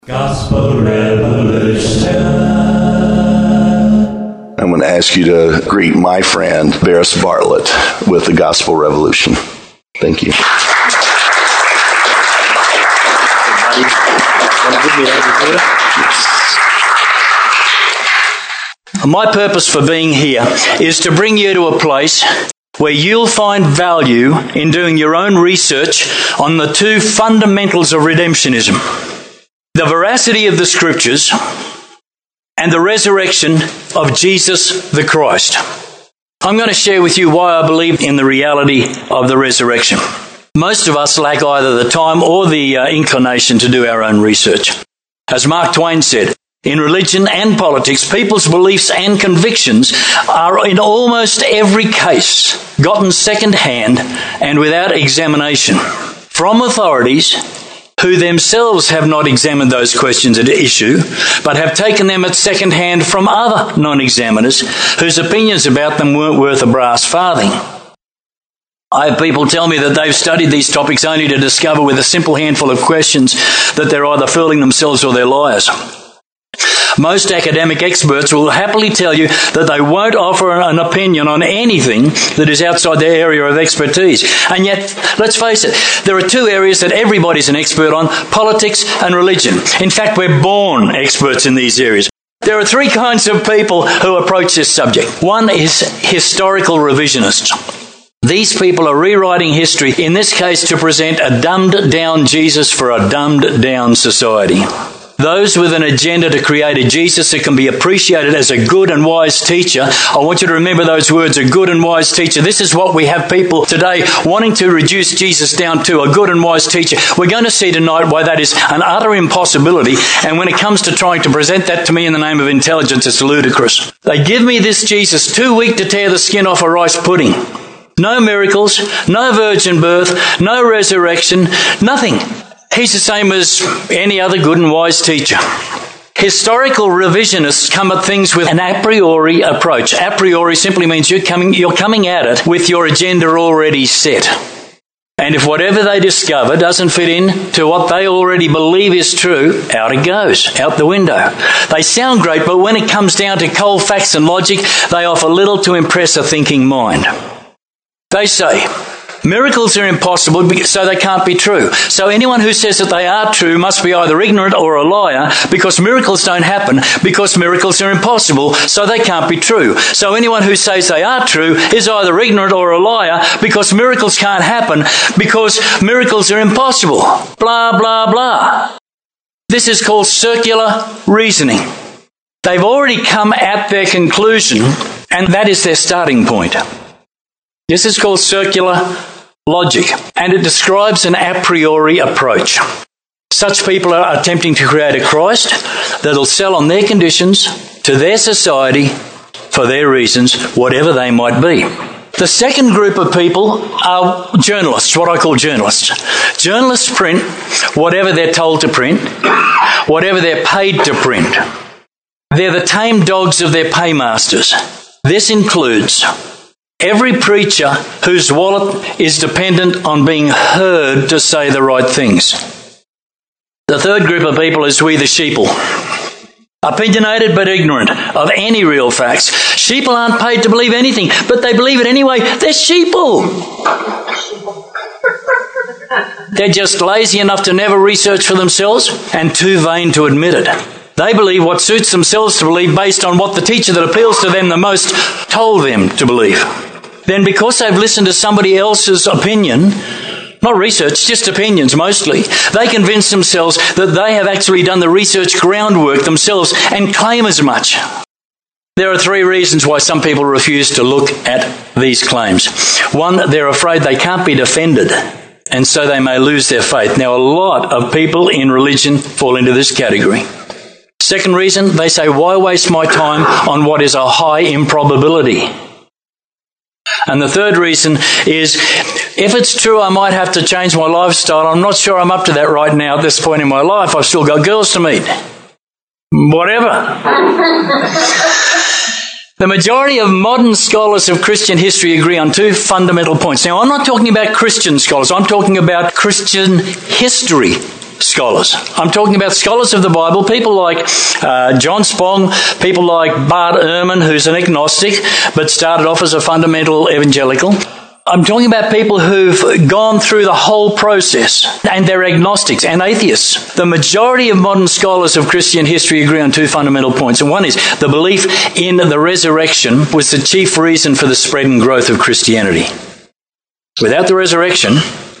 Gospel Revolution. I'm going to ask you to greet my friend, Barris Bartlett, with the Gospel Revolution. Thank you. My purpose for being here is to bring you to a place where you'll find value in doing your own research on the two fundamentals of redemptionism: the veracity of the Scriptures and the resurrection of Jesus the Christ. I'm going to share with you why I believe in the reality of the resurrection. Most of us lack either the time or the inclination to do our own research. As Mark Twain said, in religion and politics, people's beliefs and convictions are in almost every case gotten second-hand and without examination from authorities who themselves have not examined those questions at issue, but have taken them at second-hand from other non-examiners whose opinions about them weren't worth a brass farthing. I have people tell me that they've studied these topics only to discover with a simple handful of questions that they're either fooling themselves or they're liars. Most academic experts will happily tell you that they won't offer an opinion on anything that is outside their area of expertise. And yet, let's face it, there are two areas that everybody's an expert on: politics and religion. In fact, we're born experts in these areas. There are three kinds of people who approach this subject. One is historical revisionists. These people are rewriting history, in this case to present a dumbed-down Jesus for a dumbed-down society. Those with an agenda to create a Jesus that can be appreciated as a good and wise teacher. I want you to remember those words, a good and wise teacher. This is what we have people today wanting to reduce Jesus down to, a good and wise teacher. We're going to see tonight why that is an utter impossibility, and when it comes to trying to present that to me in the name of intelligence, it's ludicrous. They give me this Jesus too weak to tear the skin off a rice pudding. No miracles, no virgin birth, no resurrection, nothing. He's the same as any other good and wise teacher. Historical revisionists come at things with an a priori approach. A priori simply means you're coming at it with your agenda already set. And if whatever they discover doesn't fit in to what they already believe is true, out it goes, out the window. They sound great, but when it comes down to cold facts and logic, they offer little to impress a thinking mind. They say miracles are impossible, so they can't be true. So anyone who says that they are true must be either ignorant or a liar, because miracles don't happen, because miracles are impossible, so they can't be true. So anyone who says they are true is either ignorant or a liar, because miracles can't happen, because miracles are impossible. Blah, blah, blah. This is called circular reasoning. They've already come at their conclusion, and that is their starting point. This is called circular logic, and it describes an a priori approach. Such people are attempting to create a Christ that'll sell on their conditions to their society for their reasons, whatever they might be. The second group of people are journalists, what I call journalists. Journalists print whatever they're told to print, whatever they're paid to print. They're the tame dogs of their paymasters. This includes every preacher whose wallet is dependent on being heard to say the right things. The third group of people is we the sheeple. Opinionated but ignorant of any real facts. Sheeple aren't paid to believe anything, but they believe it anyway. They're sheeple. They're just lazy enough to never research for themselves and too vain to admit it. They believe what suits themselves to believe based on what the teacher that appeals to them the most told them to believe. Then because they've listened to somebody else's opinion, not research, just opinions mostly, they convince themselves that they have actually done the research groundwork themselves and claim as much. There are three reasons why some people refuse to look at these claims. One, they're afraid they can't be defended, and so they may lose their faith. Now, a lot of people in religion fall into this category. Second reason, they say, why waste my time on what is a high improbability? And the third reason is, if it's true, I might have to change my lifestyle. I'm not sure I'm up to that right now at this point in my life. I've still got girls to meet. Whatever. The majority of modern scholars of Christian history agree on two fundamental points. Now, I'm not talking about Christian scholars. I'm talking about Christian history scholars. I'm talking about scholars of the Bible, people like John Spong, people like Bart Ehrman, who's an agnostic, but started off as a fundamental evangelical. I'm talking about people who've gone through the whole process, and they're agnostics and atheists. The majority of modern scholars of Christian history agree on two fundamental points, and one is the belief in the resurrection was the chief reason for the spread and growth of Christianity. Without the resurrection,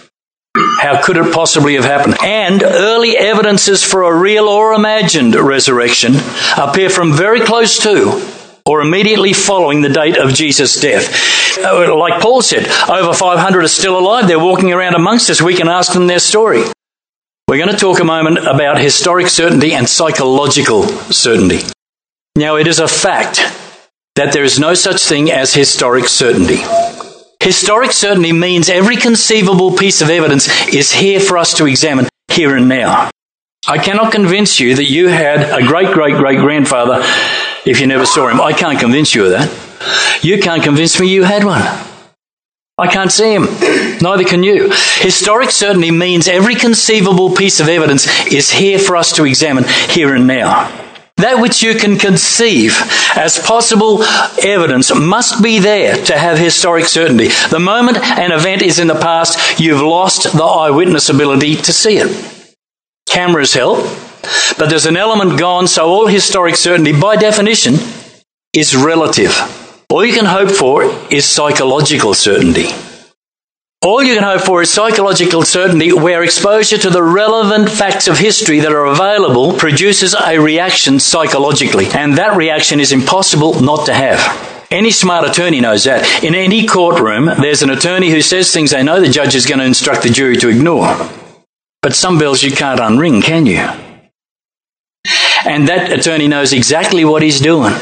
how could it possibly have happened? And early evidences for a real or imagined resurrection appear from very close to or immediately following the date of Jesus' death. Like Paul said, over 500 are still alive. They're walking around amongst us. We can ask them their story. We're going to talk a moment about historic certainty and psychological certainty. Now, it is a fact that there is no such thing as historic certainty. Historic certainty means every conceivable piece of evidence is here for us to examine here and now. I cannot convince you that you had a great-great-great-grandfather if you never saw him. I can't convince you of that. You can't convince me you had one. I can't see him. Neither can you. Historic certainty means every conceivable piece of evidence is here for us to examine here and now. That which you can conceive as possible evidence must be there to have historic certainty. The moment an event is in the past, you've lost the eyewitness ability to see it. Cameras help, but there's an element gone, so all historic certainty, by definition, is relative. All you can hope for is psychological certainty. All you can hope for is psychological certainty where exposure to the relevant facts of history that are available produces a reaction psychologically, and that reaction is impossible not to have. Any smart attorney knows that. In any courtroom, there's an attorney who says things they know the judge is going to instruct the jury to ignore. But some bells you can't unring, can you? And that attorney knows exactly what he's doing.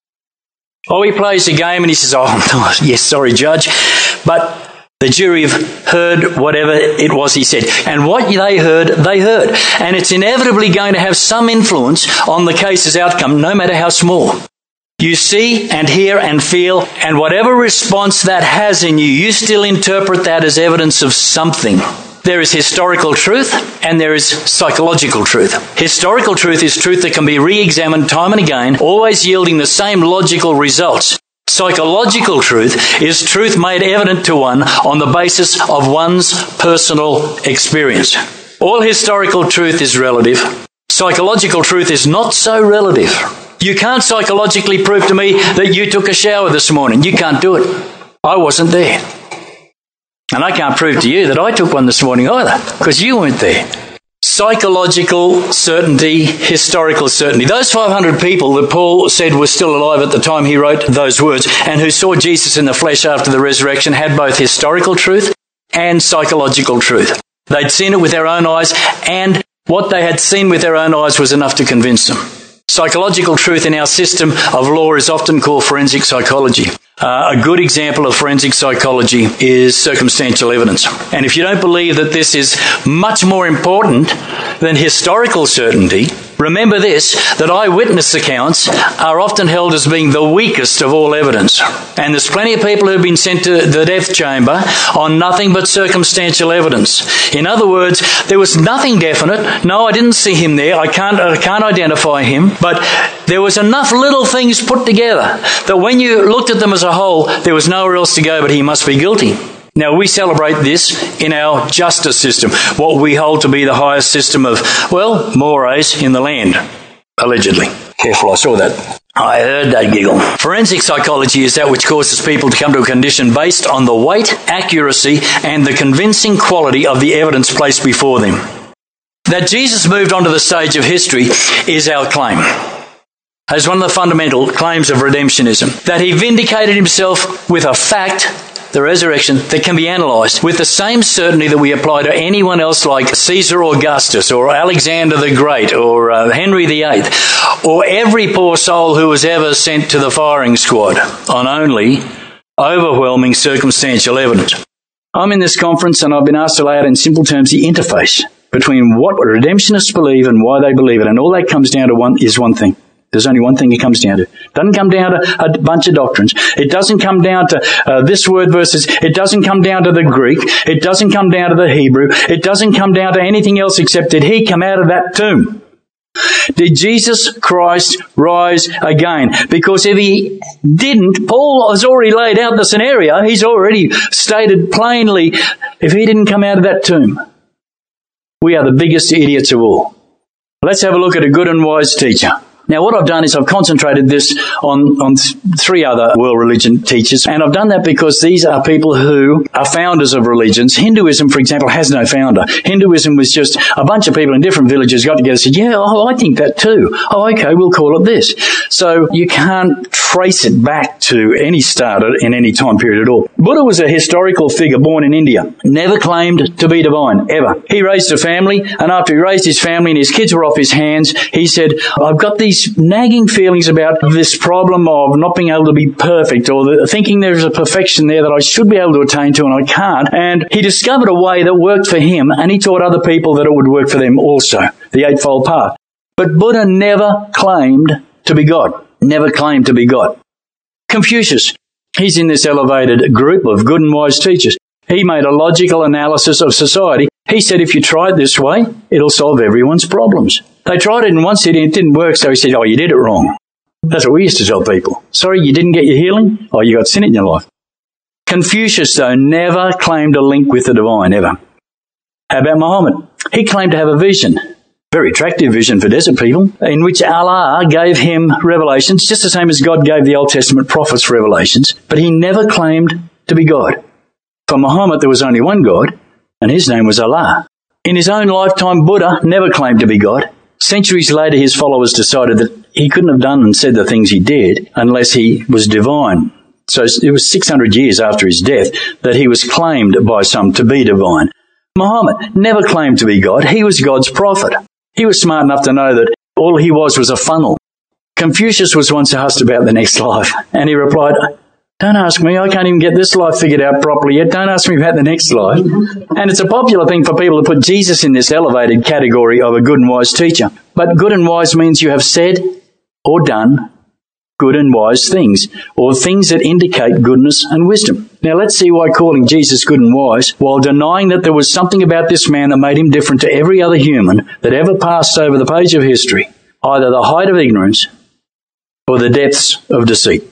Oh, he plays the game and he says, oh, yes, sorry, judge. But the jury have heard whatever it was he said. And what they heard, they heard. And it's inevitably going to have some influence on the case's outcome, no matter how small. You see and hear and feel, and whatever response that has in you, you still interpret that as evidence of something. There is historical truth and there is psychological truth. Historical truth is truth that can be re-examined time and again, always yielding the same logical results. Psychological truth is truth made evident to one on the basis of one's personal experience. All historical truth is relative. Psychological truth is not so relative. You can't psychologically prove to me that you took a shower this morning. You can't do it. I wasn't there. And I can't prove to you that I took one this morning either, because you weren't there. Psychological certainty, historical certainty. Those 500 people that Paul said were still alive at the time he wrote those words and who saw Jesus in the flesh after the resurrection had both historical truth and psychological truth. They'd seen it with their own eyes, and what they had seen with their own eyes was enough to convince them. Psychological truth in our system of law is often called forensic psychology. A good example of forensic psychology is circumstantial evidence. And if you don't believe that this is much more important than historical certainty, remember this, that eyewitness accounts are often held as being the weakest of all evidence. And there's plenty of people who've been sent to the death chamber on nothing but circumstantial evidence. In other words, there was nothing definite. No, I didn't see him there. I can't identify him. But there was enough little things put together that when you looked at them as a whole, there was nowhere else to go but he must be guilty. Now, we celebrate this in our justice system, what we hold to be the highest system of, well, mores in the land, allegedly. Careful, I saw that. I heard that giggle. Forensic psychology is that which causes people to come to a condition based on the weight, accuracy, and the convincing quality of the evidence placed before them. That Jesus moved onto the stage of history is our claim. As one of the fundamental claims of redemptionism. That he vindicated himself with a fact, the resurrection, that can be analysed with the same certainty that we apply to anyone else like Caesar Augustus or Alexander the Great or Henry VIII or every poor soul who was ever sent to the firing squad on only overwhelming circumstantial evidence. I'm in this conference and I've been asked to lay out in simple terms the interface between what redemptionists believe and why they believe it, and all that comes down to one thing. There's only one thing it comes down to. It doesn't come down to a bunch of doctrines. It doesn't come down to this word versus. It doesn't come down to the Greek. It doesn't come down to the Hebrew. It doesn't come down to anything else except did he come out of that tomb? Did Jesus Christ rise again? Because if he didn't, Paul has already laid out the scenario. He's already stated plainly, if he didn't come out of that tomb, we are the biggest idiots of all. Let's have a look at a good and wise teacher. Now, what I've done is I've concentrated this on three other world religion teachers, and I've done that because these are people who are founders of religions. Hinduism, for example, has no founder. Hinduism was just a bunch of people in different villages got together and said, yeah, I think that too. Oh, okay, we'll call it this. So you can't trace it back to any starter in any time period at all. Buddha was a historical figure born in India, never claimed to be divine, ever. He raised a family, and after he raised his family and his kids were off his hands, he said, I've got these nagging feelings about this problem of not being able to be perfect, or thinking there's a perfection there that I should be able to attain to and I can't. And he discovered a way that worked for him, and he taught other people that it would work for them also, the Eightfold Path. But Buddha never claimed to be God. Never claimed to be God. Confucius, he's in this elevated group of good and wise teachers. He made a logical analysis of society. He said, if you try it this way, it'll solve everyone's problems. They tried it in one city and it didn't work, so he said, oh, you did it wrong. That's what we used to tell people. Sorry, you didn't get your healing? Oh, you got sin in your life. Confucius, though, never claimed a link with the divine, ever. How about Muhammad? He claimed to have a vision, very attractive vision for desert people, in which Allah gave him revelations, just the same as God gave the Old Testament prophets revelations, but he never claimed to be God. For Muhammad, there was only one God, and his name was Allah. In his own lifetime, Buddha never claimed to be God. Centuries later, his followers decided that he couldn't have done and said the things he did unless he was divine. So it was 600 years after his death that he was claimed by some to be divine. Muhammad never claimed to be God. He was God's prophet. He was smart enough to know that all he was a funnel. Confucius was once asked about the next life, and he replied, don't ask me, I can't even get this life figured out properly yet. Don't ask me about the next life. And it's a popular thing for people to put Jesus in this elevated category of a good and wise teacher. But good and wise means you have said or done good and wise things, or things that indicate goodness and wisdom. Now let's see why calling Jesus good and wise, while denying that there was something about this man that made him different to every other human that ever passed over the page of history, either the height of ignorance or the depths of deceit.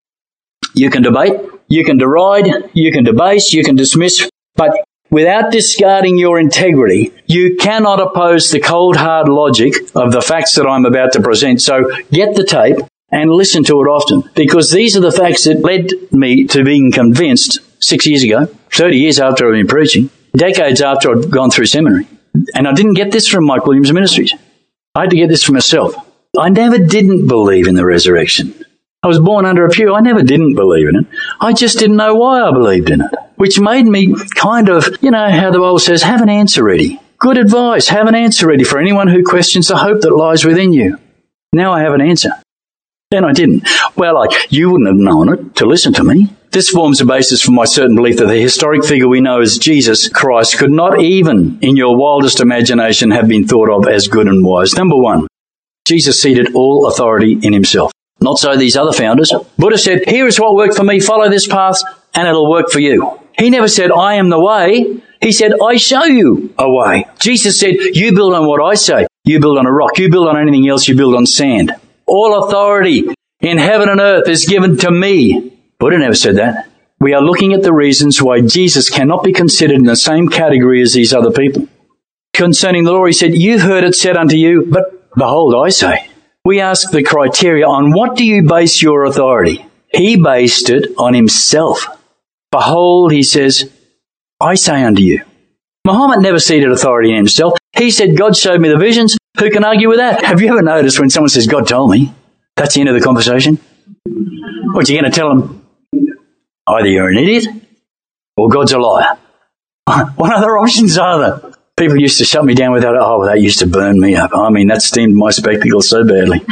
You can debate, you can deride, you can debase, you can dismiss, but without discarding your integrity, you cannot oppose the cold, hard logic of the facts that I'm about to present. So get the tape and listen to it often, because these are the facts that led me to being convinced 6 years ago, 30 years after I've been preaching, decades after I'd gone through seminary. And I didn't get this from Mike Williams Ministries. I had to get this for myself. I never didn't believe in the resurrection. I was born under a pew. I never didn't believe in it. I just didn't know why I believed in it, which made me kind of, how the Bible says, have an answer ready. Good advice, have an answer ready for anyone who questions the hope that lies within you. Now I have an answer. Then I didn't. Well, you wouldn't have known it to listen to me. This forms a basis for my certain belief that the historic figure we know as Jesus Christ could not even in your wildest imagination have been thought of as good and wise. Number one, Jesus ceded all authority in himself. Not so these other founders. Buddha said, here is what worked for me, follow this path, and it'll work for you. He never said, I am the way. He said, I show you a way. Jesus said, you build on what I say. You build on a rock. You build on anything else, you build on sand. All authority in heaven and earth is given to me. Buddha never said that. We are looking at the reasons why Jesus cannot be considered in the same category as these other people. Concerning the law, he said, you've heard it said unto you, but behold, I say. We ask the criteria, on what do you base your authority? He based it on himself. Behold, he says, I say unto you. Muhammad never ceded authority in himself. He said, God showed me the visions. Who can argue with that? Have you ever noticed when someone says, God told me? That's the end of the conversation. What, you going to tell them? Either you're an idiot or God's a liar. What other options are there? People used to shut me down with that. Oh, that used to burn me up. I mean, that steamed my spectacles so badly.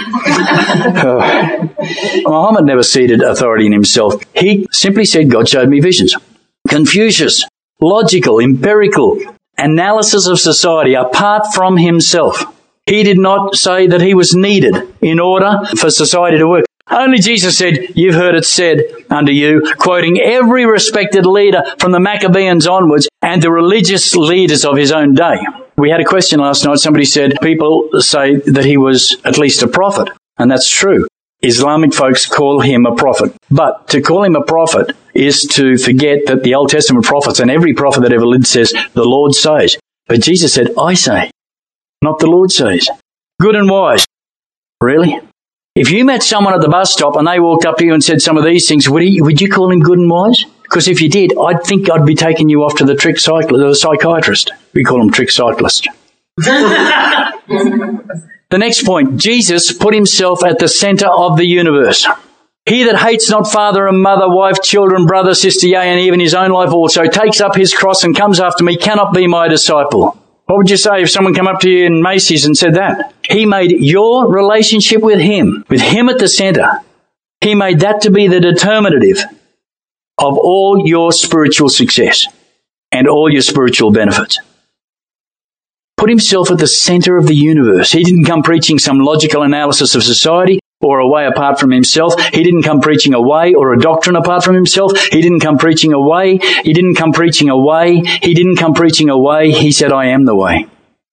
Muhammad never ceded authority in himself. He simply said, God showed me visions. Confucius, logical, empirical analysis of society apart from himself. He did not say that he was needed in order for society to work. Only Jesus said, "You've heard it said unto you," quoting every respected leader from the Maccabees onwards and the religious leaders of his own day. We had a question last night. Somebody said people say that he was at least a prophet, and that's true. Islamic folks call him a prophet. But to call him a prophet is to forget that the Old Testament prophets and every prophet that ever lived says, "The Lord says." But Jesus said, "I say," not "the Lord says." Good and wise. Really? If you met someone at the bus stop and they walked up to you and said some of these things, would you call him good and wise? Because if you did, I'd think I'd be taking you off to the psychiatrist. We call them trick cyclists. The next point, Jesus put himself at the center of the universe. He that hates not father and mother, wife, children, brother, sister, yea, and even his own life also, takes up his cross and comes after me, cannot be my disciple. What would you say if someone came up to you in Macy's and said that? He made your relationship with him at the center. He made that to be the determinative of all your spiritual success and all your spiritual benefits. Put himself at the center of the universe. He didn't come preaching some logical analysis of society or a way apart from himself. He didn't come preaching a way or a doctrine apart from himself. He didn't come preaching a way. He didn't come preaching a way. He didn't come preaching a way. He said, "I am the way."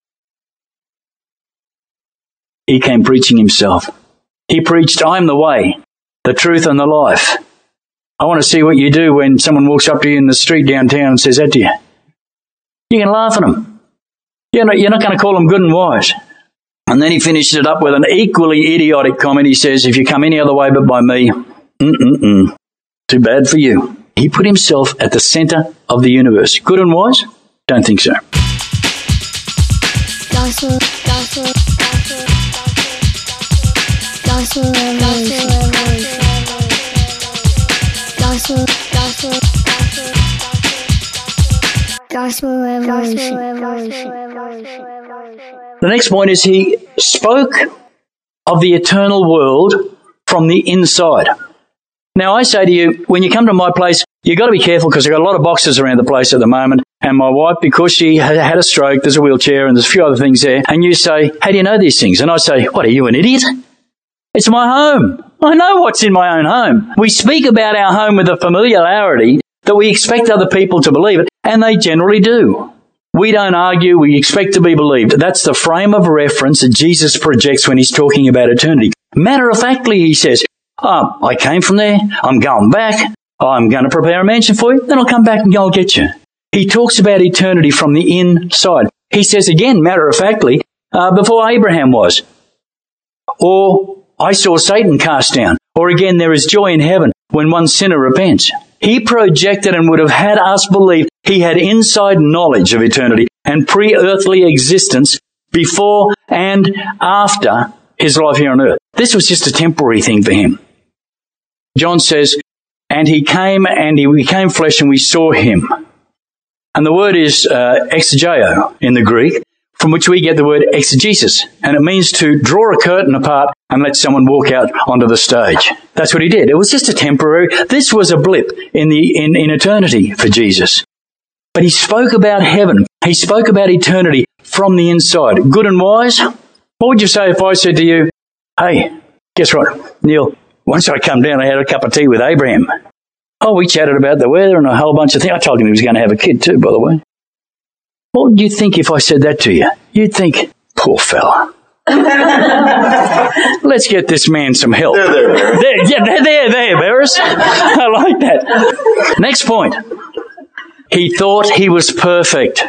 He came preaching himself. He preached, "I'm the way, the truth and the life." I want to see what you do when someone walks up to you in the street downtown and says that to you. You can laugh at them. You're not going to call them good and wise. And then he finished it up with an equally idiotic comment. He says, "If you come any other way but by me, too bad for you." He put himself at the center of the universe. Good and wise? Don't think so. The next point is he spoke of the eternal world from the inside. Now I say to you, when you come to my place, you've got to be careful because I've got a lot of boxes around the place at the moment. And my wife, because she had a stroke, there's a wheelchair and there's a few other things there. And you say, "How do you know these things?" And I say, "What, are you an idiot? It's my home. I know what's in my own home." We speak about our home with a familiarity that we expect other people to believe it, and they generally do. We don't argue, we expect to be believed. That's the frame of reference that Jesus projects when he's talking about eternity. Matter-of-factly, he says, I came from there, I'm going back, I'm going to prepare a mansion for you, then I'll come back and I'll get you. He talks about eternity from the inside. He says again, matter-of-factly, before Abraham was. Or, I saw Satan cast down. Or again, there is joy in heaven when one sinner repents. He projected and would have had us believe he had inside knowledge of eternity and pre-earthly existence before and after his life here on earth. This was just a temporary thing for him. John says, "And he came and he became flesh and we saw him." And the word is exegeo in the Greek, from which we get the word exegesis. And it means to draw a curtain apart and let someone walk out onto the stage. That's what he did. It was just a temporary, this was a blip in eternity for Jesus. But he spoke about heaven. He spoke about eternity from the inside. Good and wise? What would you say if I said to you, "Hey, guess what, Neil, once I come down, I had a cup of tea with Abraham. Oh, we chatted about the weather and a whole bunch of things. I told him he was going to have a kid too, by the way." What would you think if I said that to you? You'd think, "Poor fella. Let's get this man some help." They're there, Barris. I like that. Next point. He thought he was perfect.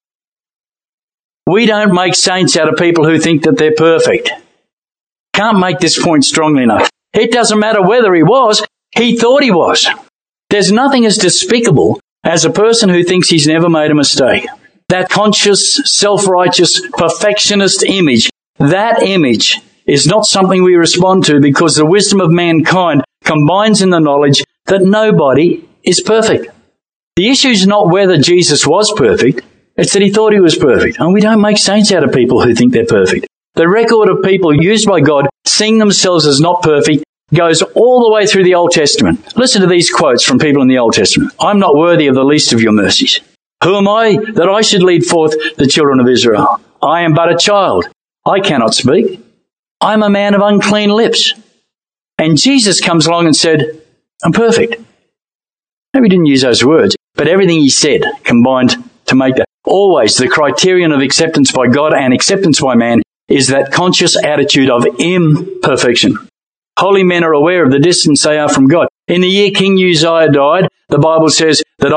We don't make saints out of people who think that they're perfect. Can't make this point strongly enough. It doesn't matter whether he was, he thought he was. There's nothing as despicable as a person who thinks he's never made a mistake. That conscious, self-righteous, perfectionist image, that image is not something we respond to because the wisdom of mankind combines in the knowledge that nobody is perfect. The issue is not whether Jesus was perfect, it's that he thought he was perfect. And we don't make saints out of people who think they're perfect. The record of people used by God seeing themselves as not perfect goes all the way through the Old Testament. Listen to these quotes from people in the Old Testament. "I'm not worthy of the least of your mercies. Who am I that I should lead forth the children of Israel? I am but a child. I cannot speak. I'm a man of unclean lips. And Jesus comes along and said, I'm perfect. Maybe he didn't use those words, but everything he said combined to make that. Always the criterion of acceptance by God and acceptance by man is that conscious attitude of imperfection. Holy men are aware of the distance they are from God. In the year King Uzziah died, the Bible says that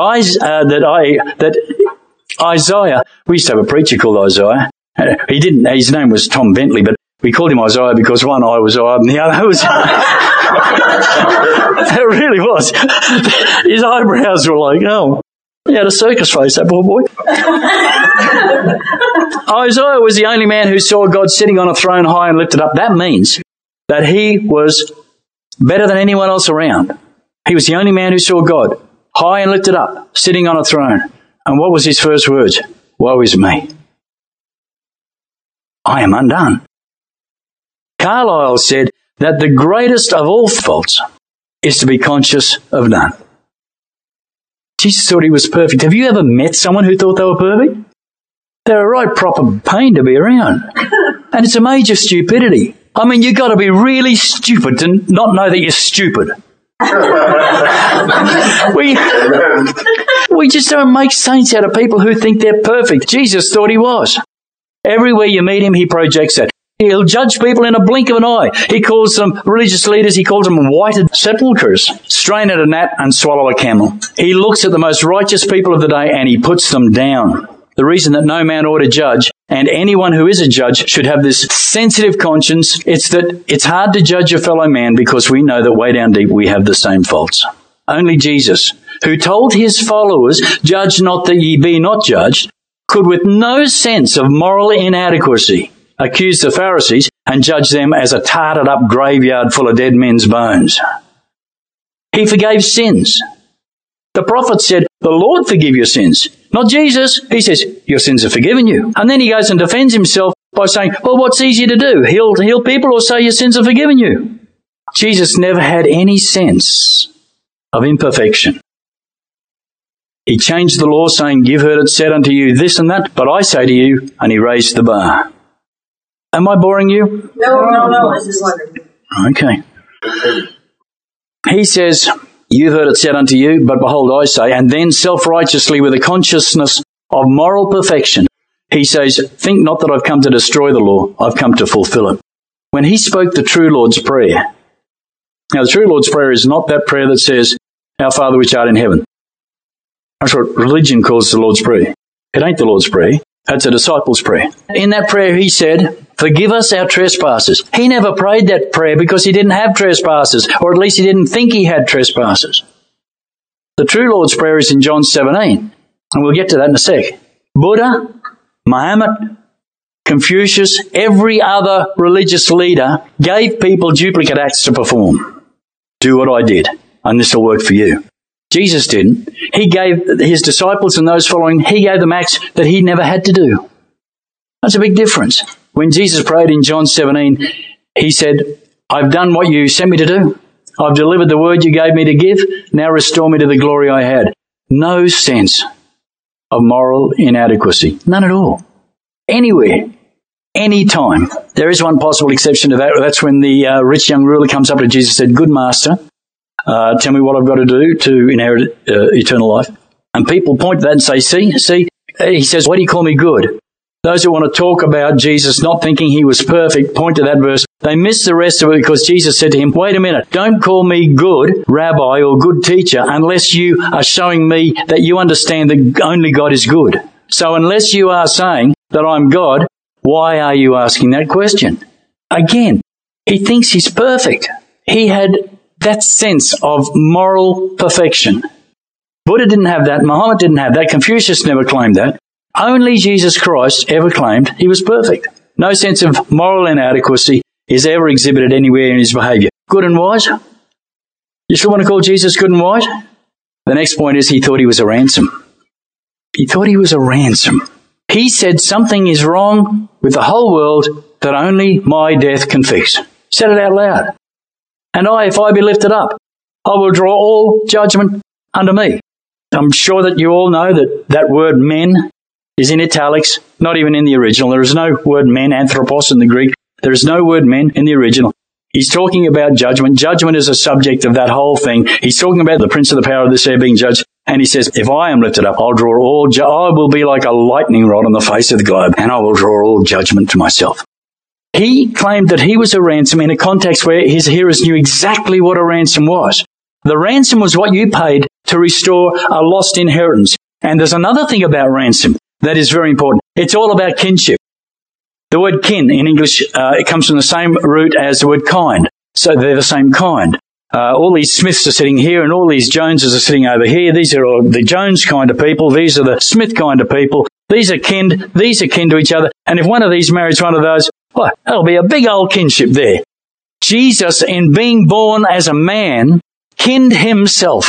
Isaiah, we used to have a preacher called Isaiah. He didn't, his name was Tom Bentley, but we called him Isaiah because one eye was eye and the other was... It really was. His eyebrows were like, oh, he had a circus face, that poor boy. Isaiah was the only man who saw God sitting on a throne high and lifted up. That means that he was better than anyone else around. He was the only man who saw God high and lifted up, sitting on a throne. And what was his first words? Woe is me. I am undone. Carlyle said that the greatest of all faults is to be conscious of none. Jesus thought he was perfect. Have you ever met someone who thought they were perfect? They're a right proper pain to be around. And it's a major stupidity. I mean, you've got to be really stupid to not know that you're stupid. We just don't make saints out of people who think they're perfect. Jesus thought he was. Everywhere you meet him, he projects that. He'll judge people in a blink of an eye. He calls them, religious leaders, he calls them whited sepulchres. Strain at a gnat and swallow a camel. He looks at the most righteous people of the day and he puts them down. The reason that no man ought to judge, and anyone who is a judge should have this sensitive conscience, it's that it's hard to judge a fellow man because we know that way down deep we have the same faults. Only Jesus, who told his followers, judge not that ye be not judged, could with no sense of moral inadequacy accuse the Pharisees and judge them as a tarted up graveyard full of dead men's bones. He forgave sins. The prophet said, the Lord forgive your sins. Not Jesus. He says, your sins are forgiven you. And then he goes and defends himself by saying, well, what's easier to do? Heal people or say your sins are forgiven you? Jesus never had any sense of imperfection. He changed the law saying, you've heard it said unto you this and that, but I say to you, and he raised the bar. Am I boring you? No. I was just wondering. Okay. He says, you've heard it said unto you, but behold, I say, and then self-righteously with a consciousness of moral perfection, he says, think not that I've come to destroy the law, I've come to fulfill it. When he spoke the true Lord's Prayer, now the true Lord's Prayer is not that prayer that says, our Father which art in heaven. That's what religion calls the Lord's Prayer. It ain't the Lord's Prayer. That's a disciple's prayer. In that prayer, he said, forgive us our trespasses. He never prayed that prayer because he didn't have trespasses, or at least he didn't think he had trespasses. The true Lord's Prayer is in John 17, and we'll get to that in a sec. Buddha, Muhammad, Confucius, every other religious leader gave people duplicate acts to perform. Do what I did, and this will work for you. Jesus didn't. He gave his disciples and those following, he gave them acts that he never had to do. That's a big difference. When Jesus prayed in John 17, he said, I've done what you sent me to do. I've delivered the word you gave me to give. Now restore me to the glory I had. No sense of moral inadequacy. None at all. Anywhere. Anytime. There is one possible exception to that. That's when the rich young ruler comes up to Jesus and said, good master, tell me what I've got to do to inherit eternal life. And people point to that and say, see, he says, why do you call me good? Those who want to talk about Jesus not thinking he was perfect point to that verse. They miss the rest of it because Jesus said to him, wait a minute, don't call me good rabbi or good teacher unless you are showing me that you understand that only God is good. So unless you are saying that I'm God, why are you asking that question? Again, he thinks he's perfect. He had that sense of moral perfection. Buddha didn't have that. Muhammad didn't have that. Confucius never claimed that. Only Jesus Christ ever claimed he was perfect. No sense of moral inadequacy is ever exhibited anywhere in his behaviour. Good and wise? You still want to call Jesus good and wise? The next point is he thought he was a ransom. He thought he was a ransom. He said something is wrong with the whole world that only my death can fix. Said it out loud. And if I be lifted up, I will draw all judgment unto me. I'm sure that you all know that word men is in italics, not even in the original. There is no word men, anthropos in the Greek. There is no word men in the original. He's talking about judgment. Judgment is a subject of that whole thing. He's talking about the prince of the power of this air being judged. And he says, if I am lifted up, I'll draw all, I will be like a lightning rod on the face of the globe, and I will draw all judgment to myself. He claimed that he was a ransom in a context where his hearers knew exactly what a ransom was. The ransom was what you paid to restore a lost inheritance. And there's another thing about ransom that is very important. It's all about kinship. The word kin in English, it comes from the same root as the word kind. So they're the same kind. All these Smiths are sitting here and all these Joneses are sitting over here. These are all the Jones kind of people. These are the Smith kind of people. These are kin to each other. And if one of these marries one of those, well, there'll be a big old kinship there. Jesus, in being born as a man, kinned himself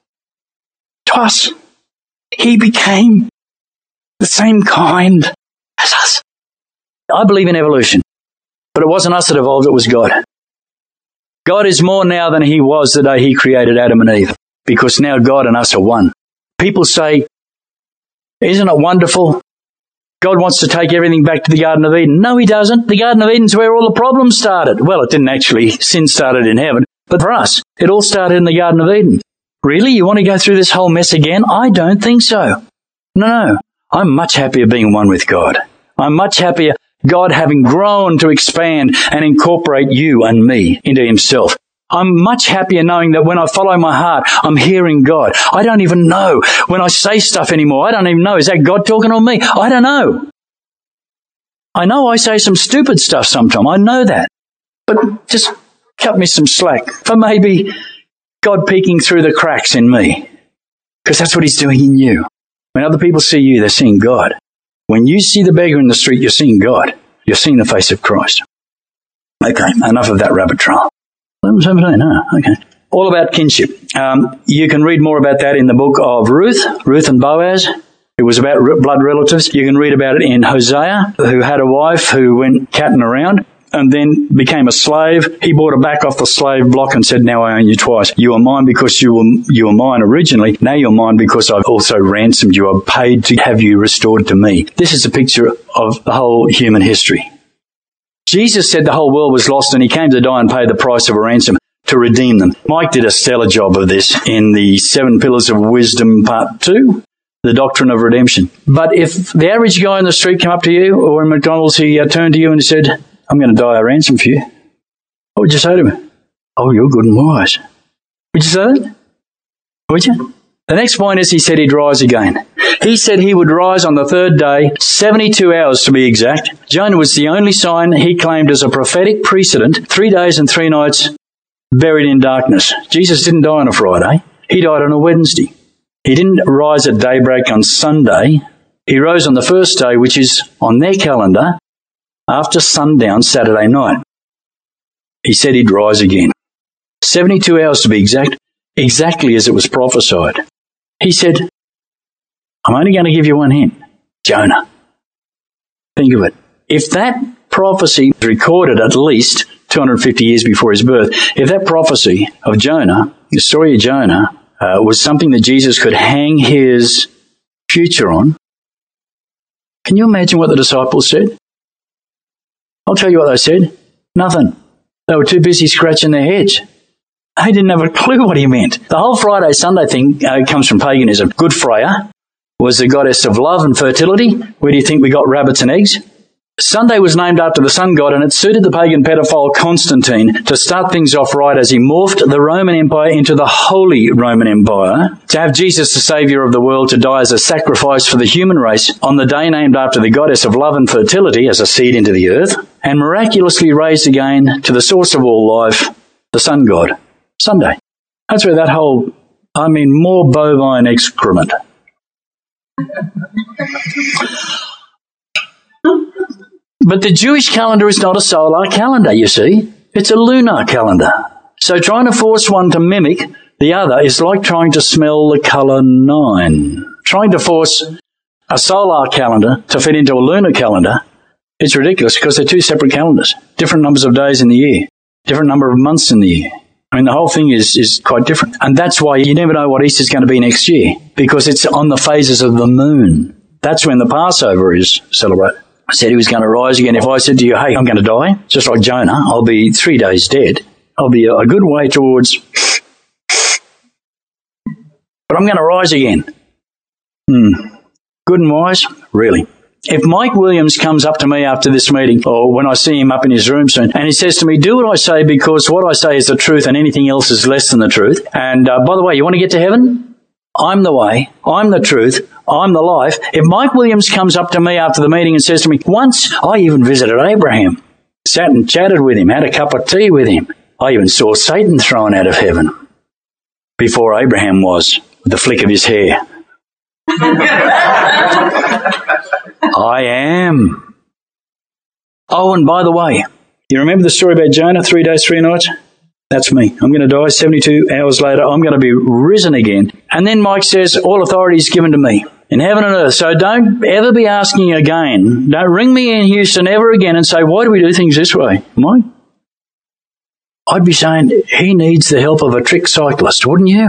to us. He became the same kind as us. I believe in evolution, but it wasn't us that evolved, it was God. God is more now than he was the day he created Adam and Eve, because now God and us are one. People say, isn't it wonderful? God wants to take everything back to the Garden of Eden. No, he doesn't. The Garden of Eden's where all the problems started. Well, it didn't actually. Sin started in heaven. But for us, it all started in the Garden of Eden. Really? You want to go through this whole mess again? I don't think so. No. I'm much happier being one with God. I'm much happier God having grown to expand and incorporate you and me into himself. I'm much happier knowing that when I follow my heart, I'm hearing God. I don't even know when I say stuff anymore. I don't even know. Is that God talking on me? I don't know. I know I say some stupid stuff sometimes. I know that. But just cut me some slack for maybe God peeking through the cracks in me. Because that's what he's doing in you. When other people see you, they're seeing God. When you see the beggar in the street, you're seeing God. You're seeing the face of Christ. Okay, enough of that rabbit trail. 11:17, okay. All about kinship. You can read more about that in the book of Ruth and Boaz. It was about blood relatives. You can read about it in Hosea, who had a wife who went catting around and then became a slave. He bought her back off the slave block and said, now I own you twice. You are mine because you were mine originally. Now you're mine because I've also ransomed you. I've paid to have you restored to me. This is a picture of the whole human history. Jesus said the whole world was lost and he came to die and pay the price of a ransom to redeem them. Mike did a stellar job of this in the 7 Pillars of Wisdom Part 2, the doctrine of redemption. But if the average guy in the street came up to you or in McDonald's, he turned to you and he said, I'm going to die a ransom for you. What would you say to him? Oh, you're good and wise. Would you say that? Would you? The next point is he said he'd rise again. He said he would rise on the third day, 72 hours to be exact. Jonah was the only sign he claimed as a prophetic precedent, 3 days and 3 nights buried in darkness. Jesus didn't die on a Friday. He died on a Wednesday. He didn't rise at daybreak on Sunday. He rose on the first day, which is on their calendar, after sundown Saturday night. He said he'd rise again. 72 hours to be exact, exactly as it was prophesied. He said, I'm only going to give you one hint. Jonah. Think of it. If that prophecy was recorded at least 250 years before his birth, if that prophecy of Jonah, the story of Jonah, was something that Jesus could hang his future on, can you imagine what the disciples said? I'll tell you what they said. Nothing. They were too busy scratching their heads. They didn't have a clue what he meant. The whole Friday, Sunday thing comes from paganism. Good Freya was the goddess of love and fertility. Where do you think we got rabbits and eggs? Sunday was named after the sun god, and it suited the pagan pedophile Constantine to start things off right as he morphed the Roman Empire into the Holy Roman Empire, to have Jesus, the Saviour of the world, to die as a sacrifice for the human race on the day named after the goddess of love and fertility as a seed into the earth, and miraculously raised again to the source of all life, the sun god. Sunday. That's where that whole, more bovine excrement. But the Jewish calendar is not a solar calendar, you see. It's a lunar calendar. So trying to force one to mimic the other is like trying to smell the colour 9. Trying to force a solar calendar to fit into a lunar calendar, it's ridiculous because they're two separate calendars. Different numbers of days in the year. Different number of months in the year. The whole thing is quite different. And that's why you never know what Easter's going to be next year, because it's on the phases of the moon. That's when the Passover is celebrated. I said he was going to rise again. If I said to you, hey, I'm going to die, just like Jonah, I'll be 3 days dead. I'll be a good way towards, but I'm going to rise again. Good and wise? Really? If Mike Williams comes up to me after this meeting, or when I see him up in his room soon, and he says to me, do what I say because what I say is the truth and anything else is less than the truth. And by the way, you want to get to heaven? I'm the way, I'm the truth, I'm the life. If Mike Williams comes up to me after the meeting and says to me, once I even visited Abraham, sat and chatted with him, had a cup of tea with him. I even saw Satan thrown out of heaven before Abraham was, with the flick of his hair. I am. Oh, and by the way, you remember the story about Jonah, 3 days, 3 nights? That's me. I'm going to die 72 hours later. I'm going to be risen again. And then Mike says, all authority is given to me in heaven and earth. So don't ever be asking again. Don't ring me in Houston ever again and say, why do we do things this way, Mike? I'd be saying, he needs the help of a trick cyclist, wouldn't you?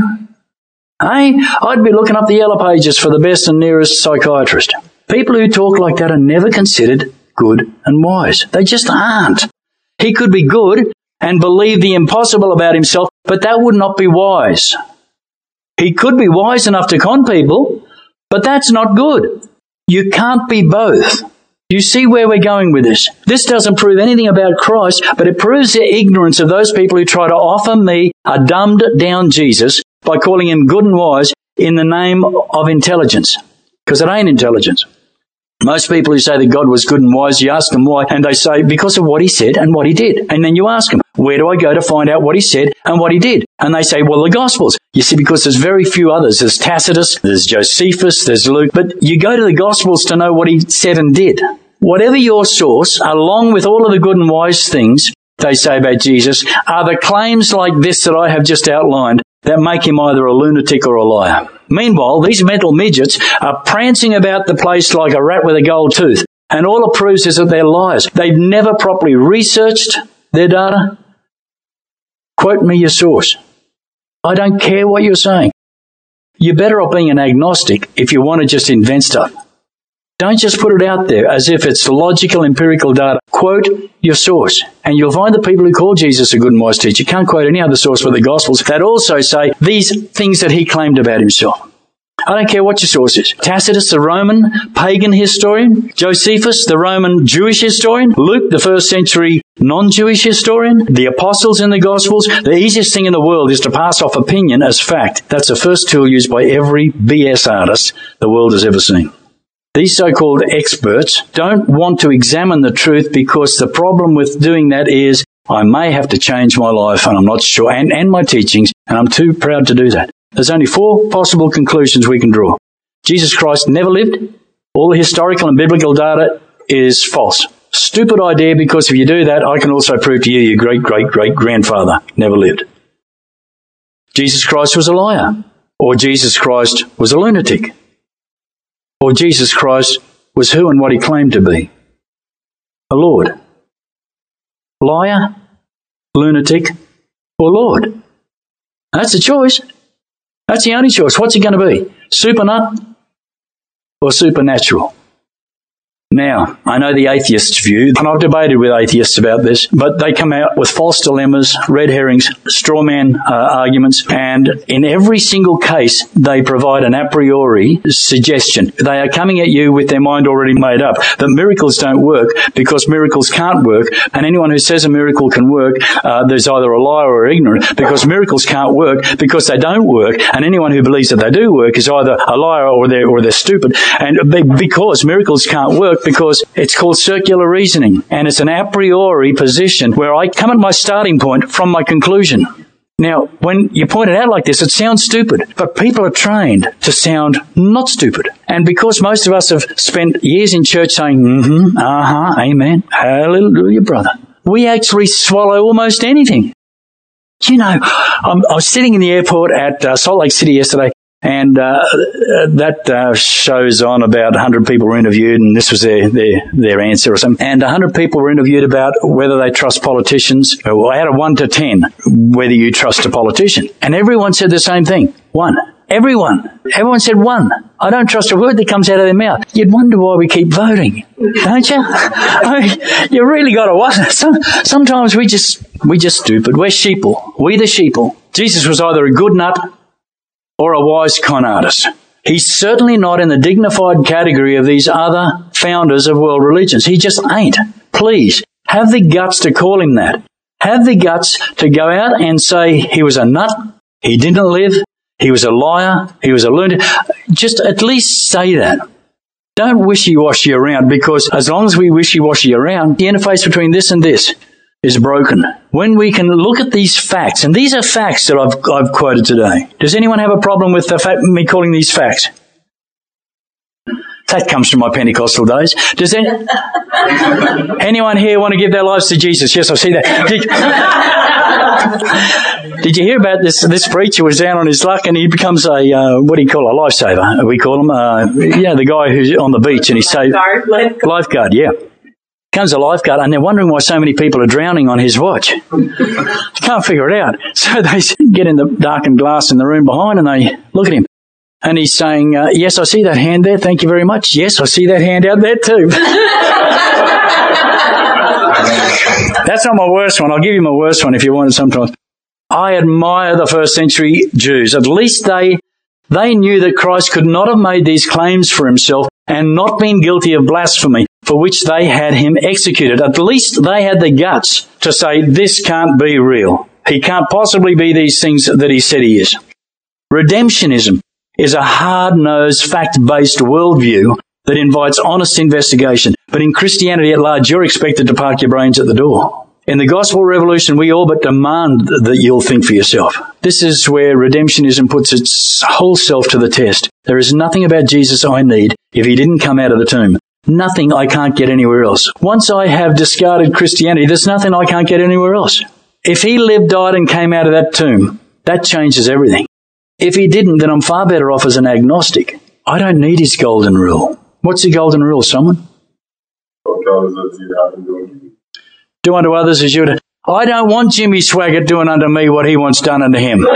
Hey, I'd be looking up the yellow pages for the best and nearest psychiatrist. People who talk like that are never considered good and wise. They just aren't. He could be good and believe the impossible about himself, but that would not be wise. He could be wise enough to con people, but that's not good. You can't be both. You see where we're going with this? This doesn't prove anything about Christ, but it proves the ignorance of those people who try to offer me a dumbed-down Jesus by calling him good and wise in the name of intelligence. Because it ain't intelligence. Most people who say that God was good and wise, you ask them why, and they say, because of what he said and what he did. And then you ask them, where do I go to find out what he said and what he did? And they say, well, the Gospels. You see, because there's very few others. There's Tacitus, there's Josephus, there's Luke. But you go to the Gospels to know what he said and did. Whatever your source, along with all of the good and wise things they say about Jesus, are the claims like this that I have just outlined that make him either a lunatic or a liar. Meanwhile, these mental midgets are prancing about the place like a rat with a gold tooth, and all it proves is that they're liars. They've never properly researched their data. Quote me your source. I don't care what you're saying. You're better off being an agnostic if you want to just invent stuff. Don't just put it out there as if it's logical, empirical data. Quote your source. And you'll find the people who call Jesus a good and wise teacher can't quote any other source but the Gospels that also say these things that he claimed about himself. I don't care what your source is. Tacitus, the Roman pagan historian. Josephus, the Roman Jewish historian. Luke, the first century non-Jewish historian. The apostles in the Gospels. The easiest thing in the world is to pass off opinion as fact. That's the first tool used by every BS artist the world has ever seen. These so-called experts don't want to examine the truth because the problem with doing that is I may have to change my life and I'm not sure, and my teachings, and I'm too proud to do that. There's only 4 possible conclusions we can draw. Jesus Christ never lived. All the historical and biblical data is false. Stupid idea, because if you do that, I can also prove to you your great-great-great-grandfather never lived. Jesus Christ was a liar. Or Jesus Christ was a lunatic. Or Jesus Christ was who and what he claimed to be. A Lord. Liar, lunatic, or Lord. That's the choice. That's the only choice. What's he going to be? Super nut or supernatural? Now, I know the atheist's view, and I've debated with atheists about this, but they come out with false dilemmas, red herrings, straw man arguments, and in every single case, they provide an a priori suggestion. They are coming at you with their mind already made up that miracles don't work because miracles can't work, and anyone who says a miracle can work, there's either a liar or ignorant, because miracles can't work because they don't work, and anyone who believes that they do work is either a liar or they're stupid, and because miracles can't work, because it's called circular reasoning, and it's an a priori position where I come at my starting point from my conclusion. Now, when you point it out like this, it sounds stupid, but people are trained to sound not stupid. And because most of us have spent years in church saying, amen, hallelujah, brother, we actually swallow almost anything. You know, I was sitting in the airport at Salt Lake City yesterday, and that shows on about 100 people were interviewed, and this was their answer or something. And 100 people were interviewed about whether they trust politicians, or out of 1 to 10, whether you trust a politician. And everyone said the same thing. 1. Everyone. Everyone said one. I don't trust a word that comes out of their mouth. You'd wonder why we keep voting, don't you? I mean, you really got to wonder. Sometimes we just stupid. We're sheeple. We the sheeple. Jesus was either a good nut or a wise con artist. He's certainly not in the dignified category of these other founders of world religions. He just ain't. Please, have the guts to call him that. Have the guts to go out and say he was a nut, he didn't live, he was a liar, he was a lunatic. Just at least say that. Don't wishy-washy around, because as long as we wishy-washy around, the interface between this and this is broken. When we can look at these facts, and these are facts that I've quoted today. Does anyone have a problem with me calling these facts? That comes from my Pentecostal days. Does anyone here want to give their lives to Jesus? Yes, I see that. Did you hear about this? This preacher was down on his luck and he becomes a lifesaver. We call him, the guy who's on the beach and he's saved. Lifeguard, yeah. Becomes a lifeguard, and they're wondering why so many people are drowning on his watch. Can't figure it out. So they get in the darkened glass in the room behind and they look at him. And he's saying, yes, I see that hand there. Thank you very much. Yes, I see that hand out there too. That's not my worst one. I'll give you my worst one if you want it sometimes. I admire the first century Jews. At least they knew that Christ could not have made these claims for himself and not been guilty of blasphemy, for which they had him executed. At least they had the guts to say, this can't be real. He can't possibly be these things that he said he is. Redemptionism is a hard-nosed, fact-based worldview that invites honest investigation. But in Christianity at large, you're expected to park your brains at the door. In the gospel revolution, we all but demand that you'll think for yourself. This is where redemptionism puts its whole self to the test. There is nothing about Jesus I need if he didn't come out of the tomb. Nothing I can't get anywhere else. Once I have discarded Christianity, there's nothing I can't get anywhere else. If he lived, died, and came out of that tomb, that changes everything. If he didn't, then I'm far better off as an agnostic. I don't need his golden rule. What's the golden rule, someone? Do unto others as you would. I don't want Jimmy Swaggart doing unto me what he wants done unto him.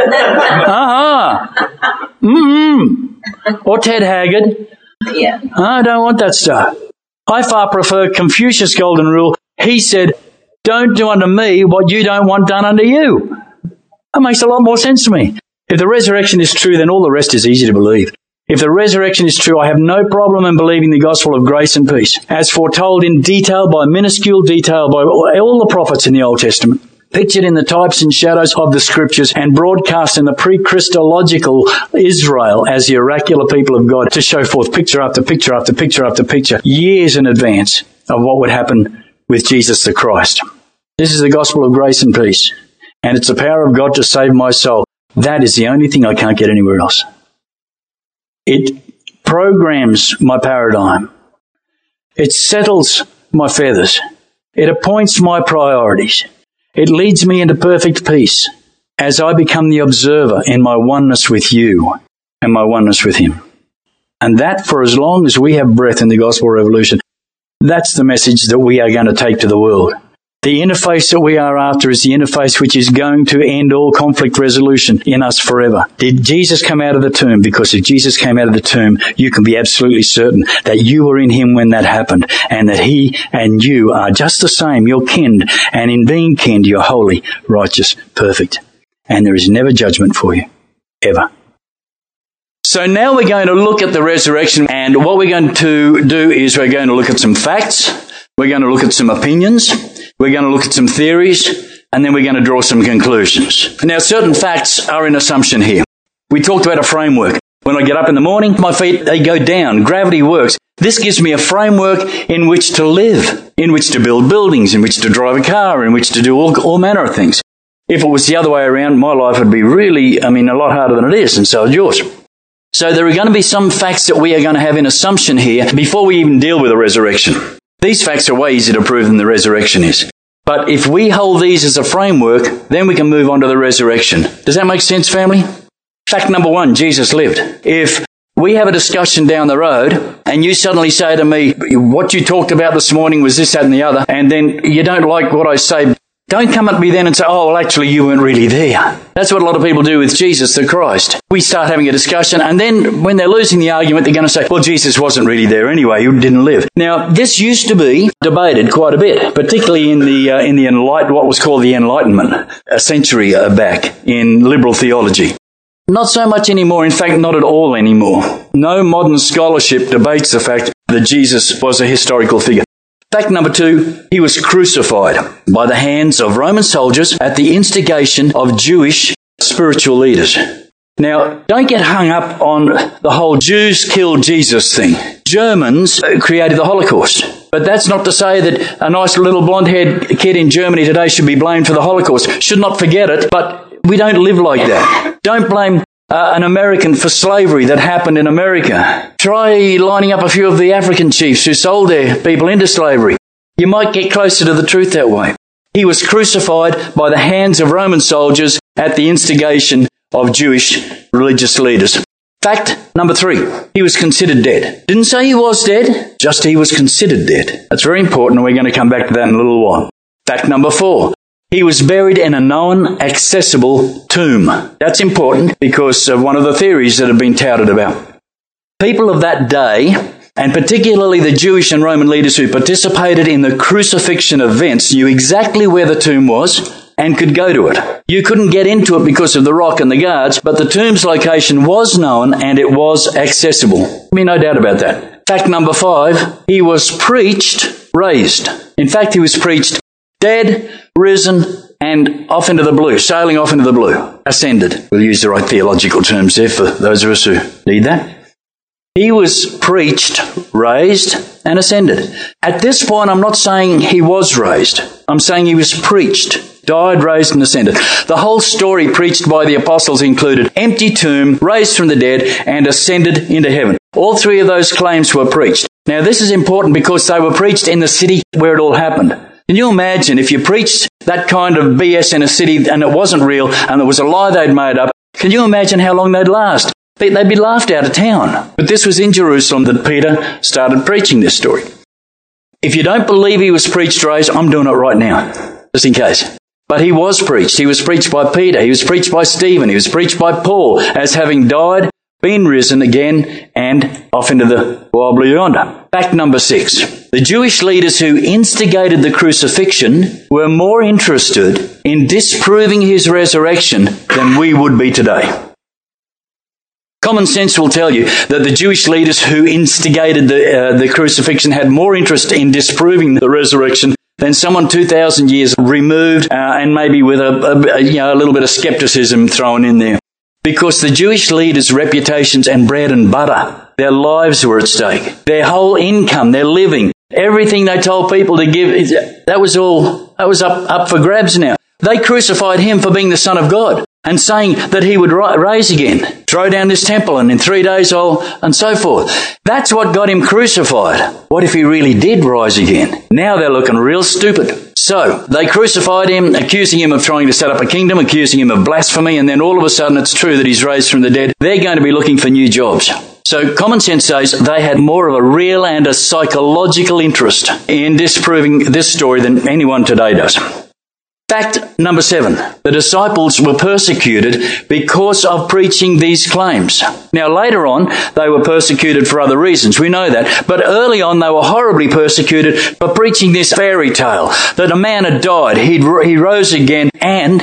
Or Ted Haggard. Yeah. I don't want that stuff. I far prefer Confucius' golden rule. He said, don't do unto me what you don't want done unto you. That makes a lot more sense to me. If the resurrection is true, then all the rest is easy to believe. If the resurrection is true, I have no problem in believing the gospel of grace and peace, as foretold in detail by minuscule detail by all the prophets in the Old Testament, pictured in the types and shadows of the scriptures and broadcast in the pre-Christological Israel as the oracular people of God to show forth picture after picture after picture after picture, years in advance of what would happen with Jesus the Christ. This is the gospel of grace and peace, and it's the power of God to save my soul. That is the only thing I can't get anywhere else. It programs my paradigm. It settles my feathers. It appoints my priorities. It leads me into perfect peace as I become the observer in my oneness with you and my oneness with him. And that, for as long as we have breath in the gospel revolution, that's the message that we are going to take to the world. The interface that we are after is the interface which is going to end all conflict resolution in us forever. Did Jesus come out of the tomb? Because if Jesus came out of the tomb, you can be absolutely certain that you were in him when that happened, and that he and you are just the same. You're kinned, and in being kinned, you're holy, righteous, perfect. And there is never judgment for you. Ever. So now we're going to look at the resurrection, and what we're going to do is we're going to look at some facts, we're going to look at some opinions, we're going to look at some theories, and then we're going to draw some conclusions. Now, certain facts are an assumption here. We talked about a framework. When I get up in the morning, my feet, they go down. Gravity works. This gives me a framework in which to live, in which to build buildings, in which to drive a car, in which to do all manner of things. If it was the other way around, my life would be really, a lot harder than it is, and so is yours. So there are going to be some facts that we are going to have in assumption here before we even deal with the resurrection. These facts are way easier to prove than the resurrection is. But if we hold these as a framework, then we can move on to the resurrection. Does that make sense, family? Fact number one, Jesus lived. If we have a discussion down the road and you suddenly say to me, what you talked about this morning was this, that and the other, and then you don't like what I say Don't come at me then and say, oh, well, actually, you weren't really there. That's what a lot of people do with Jesus the Christ. We start having a discussion, and then when they're losing the argument, they're going to say, well, Jesus wasn't really there anyway. He didn't live. Now, this used to be debated quite a bit, particularly in the Enlightenment, what was called the Enlightenment, a century back in liberal theology. Not so much anymore. In fact, not at all anymore. No modern scholarship debates the fact that Jesus was a historical figure. Fact number 2, he was crucified by the hands of Roman soldiers at the instigation of Jewish spiritual leaders. Now, don't get hung up on the whole Jews killed Jesus thing. Germans created the Holocaust. But that's not to say that a nice little blonde-haired kid in Germany today should be blamed for the Holocaust. Should not forget it, but we don't live like that. Don't blame an American for slavery that happened in America. Try lining up a few of the African chiefs who sold their people into slavery. You might get closer to the truth that way. He was crucified by the hands of Roman soldiers at the instigation of Jewish religious leaders. Fact number 3, he was considered dead. Didn't say he was dead, just he was considered dead. That's very important, and we're going to come back to that in a little while. Fact number 4, he was buried in a known, accessible tomb. That's important because of one of the theories that have been touted about. People of that day, and particularly the Jewish and Roman leaders who participated in the crucifixion events, knew exactly where the tomb was and could go to it. You couldn't get into it because of the rock and the guards, but the tomb's location was known and it was accessible. I mean, no doubt about that. Fact number 5, he was preached, raised. In fact, he was preached dead, risen, and off into the blue, sailing off into the blue, ascended. We'll use the right theological terms there for those of us who need that. He was preached, raised, and ascended. At this point, I'm not saying he was raised. I'm saying he was preached, died, raised, and ascended. The whole story preached by the apostles included empty tomb, raised from the dead, and ascended into heaven. All 3 of those claims were preached. Now, this is important because they were preached in the city where it all happened. Can you imagine if you preached that kind of BS in a city and it wasn't real and it was a lie they'd made up? Can you imagine how long they'd last? They'd be laughed out of town. But this was in Jerusalem that Peter started preaching this story. If you don't believe he was preached, raised, I'm doing it right now, just in case. But he was preached. He was preached by Peter. He was preached by Stephen. He was preached by Paul as having died, been risen again, and off into the wild blue yonder. Fact number 6. The Jewish leaders who instigated the crucifixion were more interested in disproving his resurrection than we would be today. Common sense will tell you that the Jewish leaders who instigated the crucifixion had more interest in disproving the resurrection than someone 2,000 years removed and maybe with a little bit of skepticism thrown in there. Because the Jewish leaders' reputations and bread and butter, their lives were at stake. Their whole income, their living, everything they told people to give, that was up for grabs now. They crucified him for being the Son of God and saying that he would rise again, throw down this temple, and in 3 days and so forth. That's what got him crucified. What if he really did rise again? Now they're looking real stupid. So they crucified him, accusing him of trying to set up a kingdom, accusing him of blasphemy, and then all of a sudden it's true that he's raised from the dead. They're going to be looking for new jobs. So common sense says they had more of a real and a psychological interest in disproving this story than anyone today does. Fact number 7. The disciples were persecuted because of preaching these claims. Now later on, they were persecuted for other reasons. We know that. But early on, they were horribly persecuted for preaching this fairy tale that a man had died. He rose again and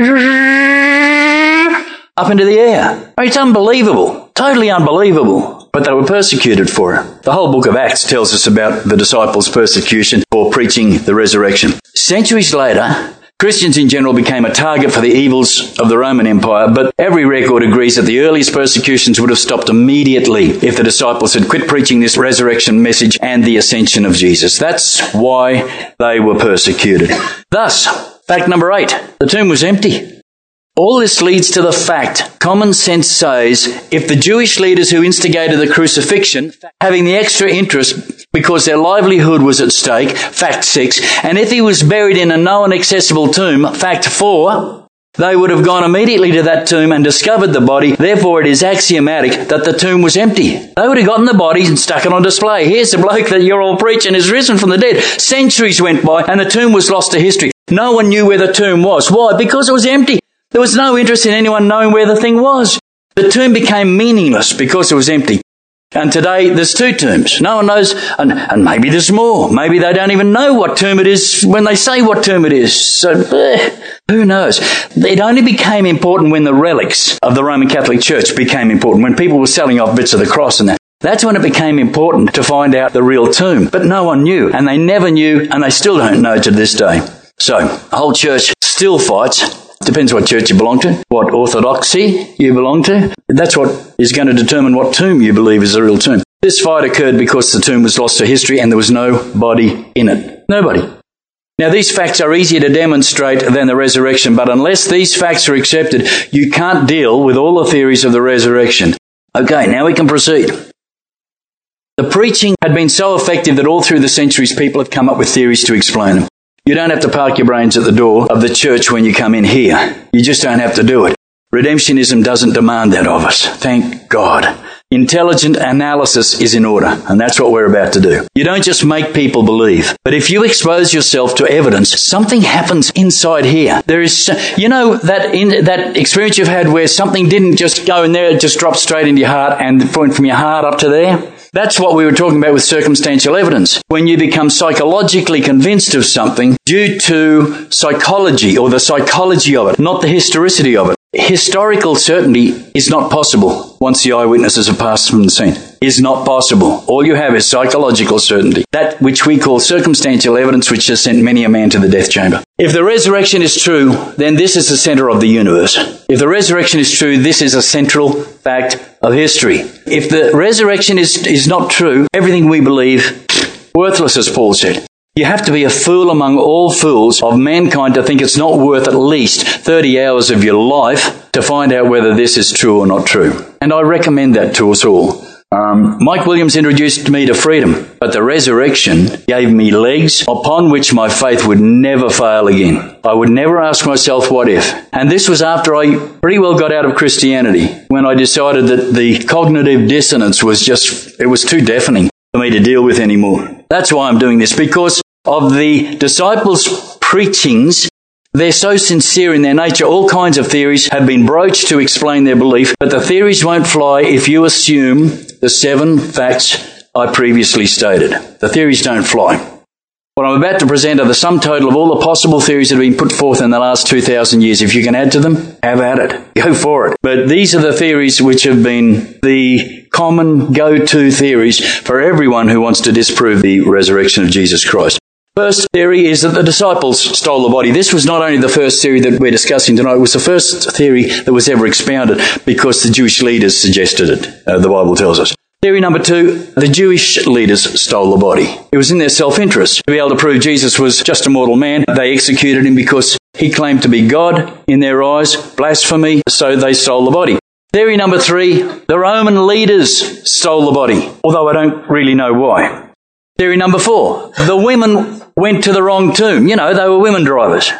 up into the air. It's unbelievable. Totally unbelievable. But they were persecuted for it. The whole book of Acts tells us about the disciples' persecution for preaching the resurrection. Centuries later, Christians in general became a target for the evils of the Roman Empire, but every record agrees that the earliest persecutions would have stopped immediately if the disciples had quit preaching this resurrection message and the ascension of Jesus. That's why they were persecuted. Thus, fact number 8, the tomb was empty. All this leads to the fact, common sense says, if the Jewish leaders who instigated the crucifixion, having the extra interest because their livelihood was at stake, fact 6, and if he was buried in a known accessible tomb, fact 4, they would have gone immediately to that tomb and discovered the body. Therefore, it is axiomatic that the tomb was empty. They would have gotten the body and stuck it on display. Here's the bloke that you're all preaching is risen from the dead. Centuries went by and the tomb was lost to history. No one knew where the tomb was. Why? Because it was empty. There was no interest in anyone knowing where the thing was. The tomb became meaningless because it was empty. And today there's 2 tombs. No one knows, and maybe there's more. Maybe they don't even know what tomb it is when they say what tomb it is. So, who knows? It only became important when the relics of the Roman Catholic Church became important, when people were selling off bits of the cross and that. That's when it became important to find out the real tomb. But no one knew, and they never knew, and they still don't know to this day. So, the whole church still fights. Depends what church you belong to, what orthodoxy you belong to. That's what is going to determine what tomb you believe is the real tomb. This fight occurred because the tomb was lost to history and there was nobody in it. Nobody. Now, these facts are easier to demonstrate than the resurrection, but unless these facts are accepted, you can't deal with all the theories of the resurrection. Okay, now we can proceed. The preaching had been so effective that all through the centuries people have come up with theories to explain them. You don't have to park your brains at the door of the church when you come in here. You just don't have to do it. Redemptionism doesn't demand that of us. Thank God. Intelligent analysis is in order, and that's what we're about to do. You don't just make people believe, but if you expose yourself to evidence, something happens inside here. There is, you know, that experience you've had where something didn't just go in there, it just dropped straight into your heart and from your heart up to there? That's what we were talking about with circumstantial evidence. When you become psychologically convinced of something due to psychology or the psychology of it, not the historicity of it. Historical certainty is not possible once the eyewitnesses have passed from the scene. Is not possible. All you have is psychological certainty. That which we call circumstantial evidence, which has sent many a man to the death chamber. If the resurrection is true, then this is the center of the universe. If the resurrection is true, this is a central fact of history. If the resurrection is not true, everything we believe, worthless, as Paul said. You have to be a fool among all fools of mankind to think it's not worth at least 30 hours of your life to find out whether this is true or not true. And I recommend that to us all. Mike Williams introduced me to freedom, but the resurrection gave me legs upon which my faith would never fail again. I would never ask myself, what if? And this was after I pretty well got out of Christianity, when I decided that the cognitive dissonance was it was too deafening for me to deal with anymore. That's why I'm doing this, because of the disciples' preachings. They're so sincere in their nature. All kinds of theories have been broached to explain their belief, but the theories won't fly if you assume the 7 facts I previously stated. The theories don't fly. What I'm about to present are the sum total of all the possible theories that have been put forth in the last 2,000 years. If you can add to them, have at it. Go for it. But these are the theories which have been the common go-to theories for everyone who wants to disprove the resurrection of Jesus Christ. First theory is that the disciples stole the body. This was not only the first theory that we're discussing tonight, it was the first theory that was ever expounded because the Jewish leaders suggested it, the Bible tells us. Theory number 2, the Jewish leaders stole the body. It was in their self-interest. To be able to prove Jesus was just a mortal man, they executed him because he claimed to be God in their eyes, blasphemy, so they stole the body. Theory number 3, the Roman leaders stole the body, although I don't really know why. Theory number 4, the women went to the wrong tomb. You know, they were women drivers.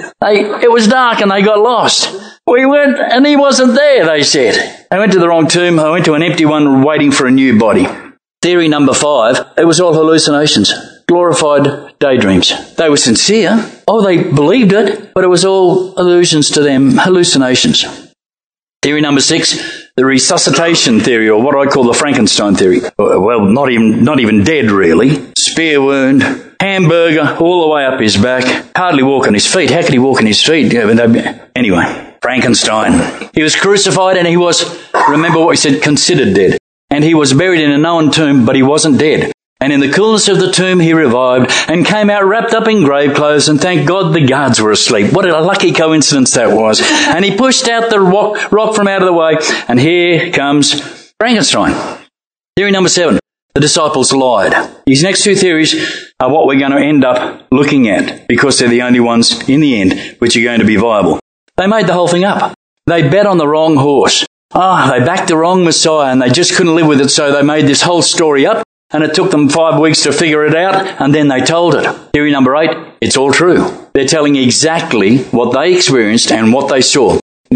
It was dark and they got lost. We went and he wasn't there, they said. I went to the wrong tomb. I went to an empty one waiting for a new body. Theory number 5, it was all hallucinations, glorified daydreams. They were sincere. Oh, they believed it, but it was all illusions to them, hallucinations. Theory number 6, the resuscitation theory, or what I call the Frankenstein theory. Well, not even dead, really. Spear wound, hamburger all the way up his back, hardly walk on his feet. How could he walk on his feet? Anyway, Frankenstein. He was crucified and he was, remember what we said, considered dead. And he was buried in a known tomb, but he wasn't dead. And in the coolness of the tomb he revived and came out wrapped up in grave clothes, and thank God the guards were asleep. What a lucky coincidence that was. And he pushed out the rock from out of the way, and here comes Frankenstein. Theory number 7, the disciples lied. These next 2 theories are what we're going to end up looking at, because they're the only ones in the end which are going to be viable. They made the whole thing up. They bet on the wrong horse. They backed the wrong Messiah, and they just couldn't live with it, so they made this whole story up. And it took them 5 weeks to figure it out, and then they told it. Theory number 8, it's all true. They're telling exactly what they experienced and what they saw. Now,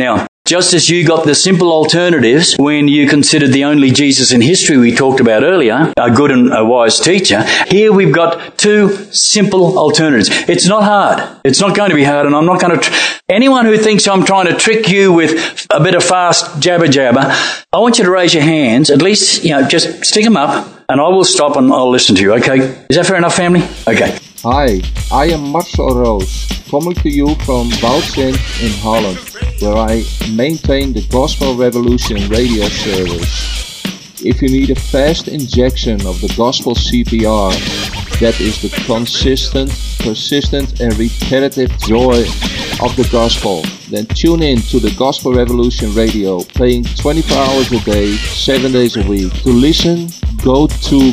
Just as you got the simple alternatives when you considered the only Jesus in history we talked about earlier, a good and a wise teacher, here we've got two simple alternatives. It's not hard. It's not going to be hard, and I'm not going to... Anyone who thinks I'm trying to trick you with a bit of fast jabber, I want you to raise your hands. At least, just stick them up, and I will stop and I'll listen to you, okay? Is that fair enough, family? Okay. Hi, I am Marcel Roos, coming to you from Bouwsint in Holland, where I maintain the Gospel Revolution radio service. If you need a fast injection of the Gospel CPR, that is the consistent, persistent and repetitive joy of the Gospel, then tune in to the Gospel Revolution radio, playing 24 hours a day, 7 days a week. To listen, go to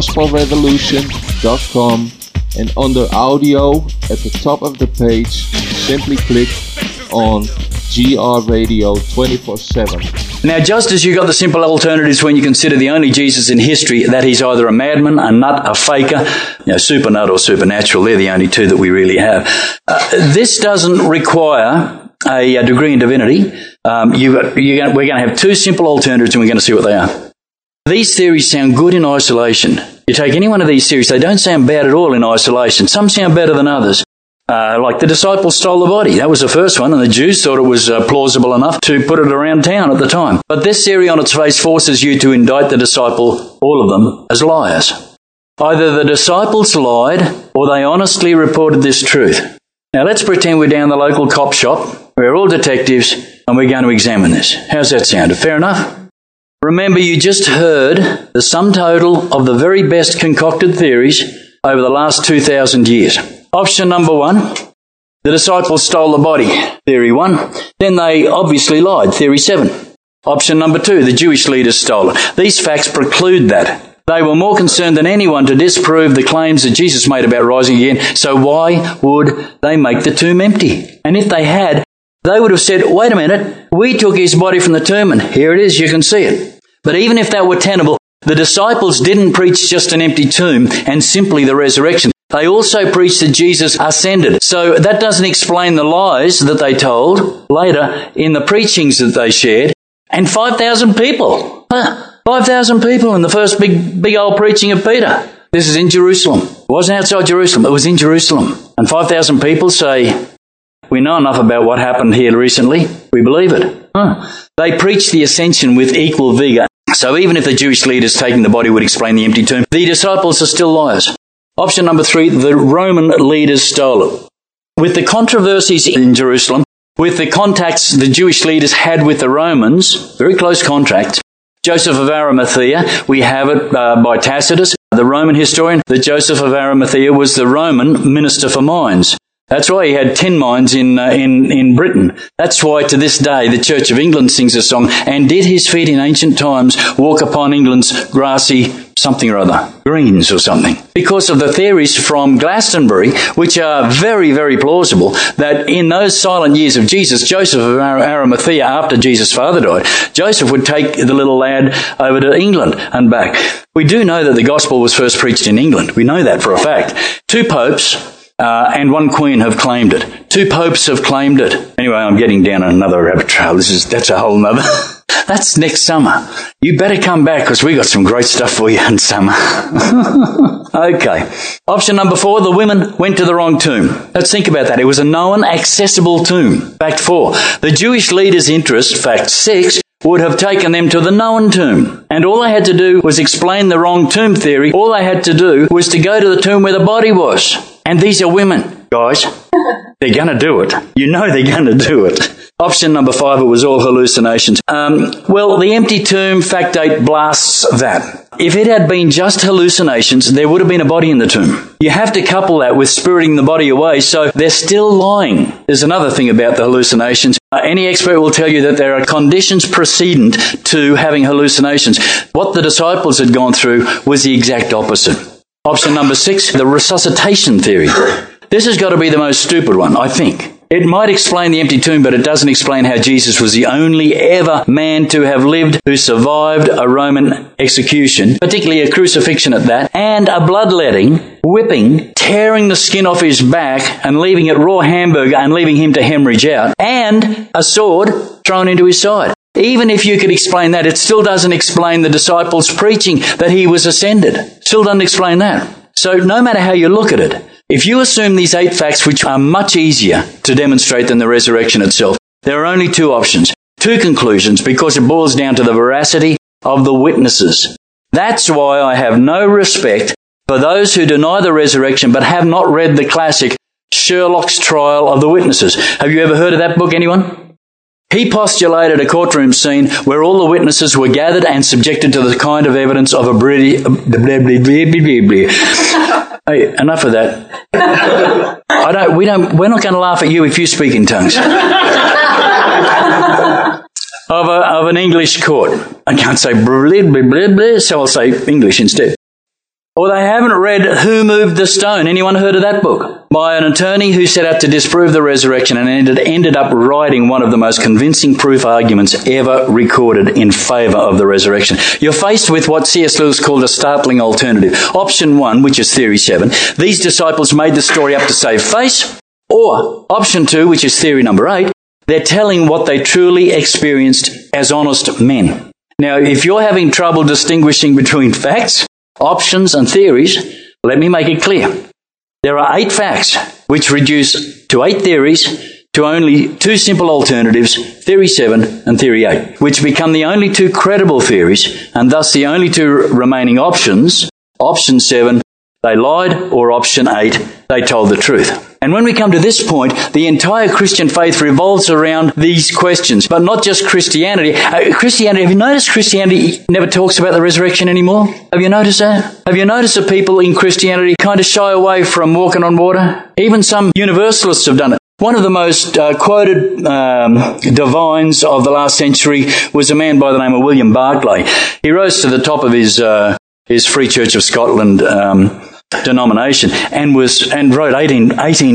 gospelrevolution.com. and under audio at the top of the page, simply click on GR Radio 24/7. Now, just as you got the simple alternatives when you consider the only Jesus in history, that he's either a madman, a nut, a faker, super nut or supernatural, they're the only two that we really have. This doesn't require a degree in divinity. We're going to have two simple alternatives and we're going to see what they are. These theories sound good in isolation. You take any one of these theories, they don't sound bad at all in isolation. Some sound better than others. Like the disciples stole the body. That was the first one, and the Jews thought it was plausible enough to put it around town at the time. But this theory on its face forces you to indict the disciple, all of them, as liars. Either the disciples lied, or they honestly reported this truth. Now let's pretend we're down the local cop shop. We're all detectives, and we're going to examine this. How's that sound? Fair enough? Remember, you just heard the sum total of the very best concocted theories over the last 2,000 years. Option number one, the disciples stole the body, theory 1. Then they obviously lied, theory 7. Option number 2, the Jewish leaders stole it. These facts preclude that. They were more concerned than anyone to disprove the claims that Jesus made about rising again, so why would they make the tomb empty? And if they had, they would have said, wait a minute, we took his body from the tomb and here it is, you can see it. But even if that were tenable, the disciples didn't preach just an empty tomb and simply the resurrection. They also preached that Jesus ascended. So that doesn't explain the lies that they told later in the preachings that they shared. And 5,000 people. 5,000 people in the first big old preaching of Peter. This is in Jerusalem. It wasn't outside Jerusalem. It was in Jerusalem. And 5,000 people say, we know enough about what happened here recently. We believe it. They preached the ascension with equal vigour. So even if the Jewish leaders taking the body would explain the empty tomb, the disciples are still liars. Option number 3, the Roman leaders stole it. With the controversies in Jerusalem, with the contacts the Jewish leaders had with the Romans, very close contacts, Joseph of Arimathea, we have it by Tacitus, the Roman historian, that Joseph of Arimathea was the Roman minister for mines. That's why he had 10 mines in Britain. That's why to this day the Church of England sings a song, and did his feet in ancient times walk upon England's grassy something or other, greens or something. Because of the theories from Glastonbury, which are very, very plausible, that in those silent years of Jesus, Joseph of Arimathea, after Jesus' father died, Joseph would take the little lad over to England and back. We do know that the gospel was first preached in England. We know that for a fact. 2 popes and 1 queen have claimed it. 2 popes have claimed it. Anyway, I'm getting down another rabbit trail. That's a whole nother. That's next summer. You better come back because we got some great stuff for you in summer. Okay. Option number 4, the women went to the wrong tomb. Let's think about that. It was a known, accessible tomb. Fact 4. The Jewish leaders' interest, fact 6, would have taken them to the known tomb. And all they had to do was explain the wrong tomb theory. All they had to do was to go to the tomb where the body was. And these are women, guys. They're going to do it. You know they're going to do it. Option number 5, it was all hallucinations. Well, the empty tomb fact 8 blasts that. If it had been just hallucinations, there would have been a body in the tomb. You have to couple that with spiriting the body away, so they're still lying. There's another thing about the hallucinations. Any expert will tell you that there are conditions precedent to having hallucinations. What the disciples had gone through was the exact opposite. Option number 6, the resuscitation theory. This has got to be the most stupid one, I think. It might explain the empty tomb, but it doesn't explain how Jesus was the only ever man to have lived who survived a Roman execution, particularly a crucifixion at that, and a bloodletting, whipping, tearing the skin off his back and leaving it raw hamburger and leaving him to hemorrhage out, and a sword thrown into his side. Even if you could explain that, it still doesn't explain the disciples preaching that he was ascended. Still doesn't explain that. So no matter how you look at it, if you assume these 8 facts, which are much easier to demonstrate than the resurrection itself, there are only 2 options, 2 conclusions, because it boils down to the veracity of the witnesses. That's why I have no respect for those who deny the resurrection but have not read the classic Sherlock's Trial of the Witnesses. Have you ever heard of that book, anyone? He postulated a courtroom scene where all the witnesses were gathered and subjected to the kind of evidence of a Hey, enough of that. We're not going to laugh at you if you speak in tongues. Of an English court. I can't say so I'll say English instead. Or they haven't read Who Moved the Stone. Anyone heard of that book? By an attorney who set out to disprove the resurrection and ended up writing one of the most convincing proof arguments ever recorded in favour of the resurrection. You're faced with what C.S. Lewis called a startling alternative. Option 1, which is theory 7, these disciples made the story up to save face. Or option 2, which is theory number 8, they're telling what they truly experienced as honest men. Now, if you're having trouble distinguishing between facts, options and theories, let me make it clear. There are 8 facts, which reduce to 8 theories, to only 2 simple alternatives, theory 7 and theory 8, which become the only 2 credible theories, and thus the only 2 remaining options. Option 7, they lied, or option 8, they told the truth. And when we come to this point, the entire Christian faith revolves around these questions, but not just Christianity. Christianity, have you noticed Christianity never talks about the resurrection anymore? Have you noticed that? Have you noticed that people in Christianity kind of shy away from walking on water? Even some universalists have done it. One of the most quoted divines of the last century was a man by the name of William Barclay. He rose to the top of his Free Church of Scotland denomination and wrote 18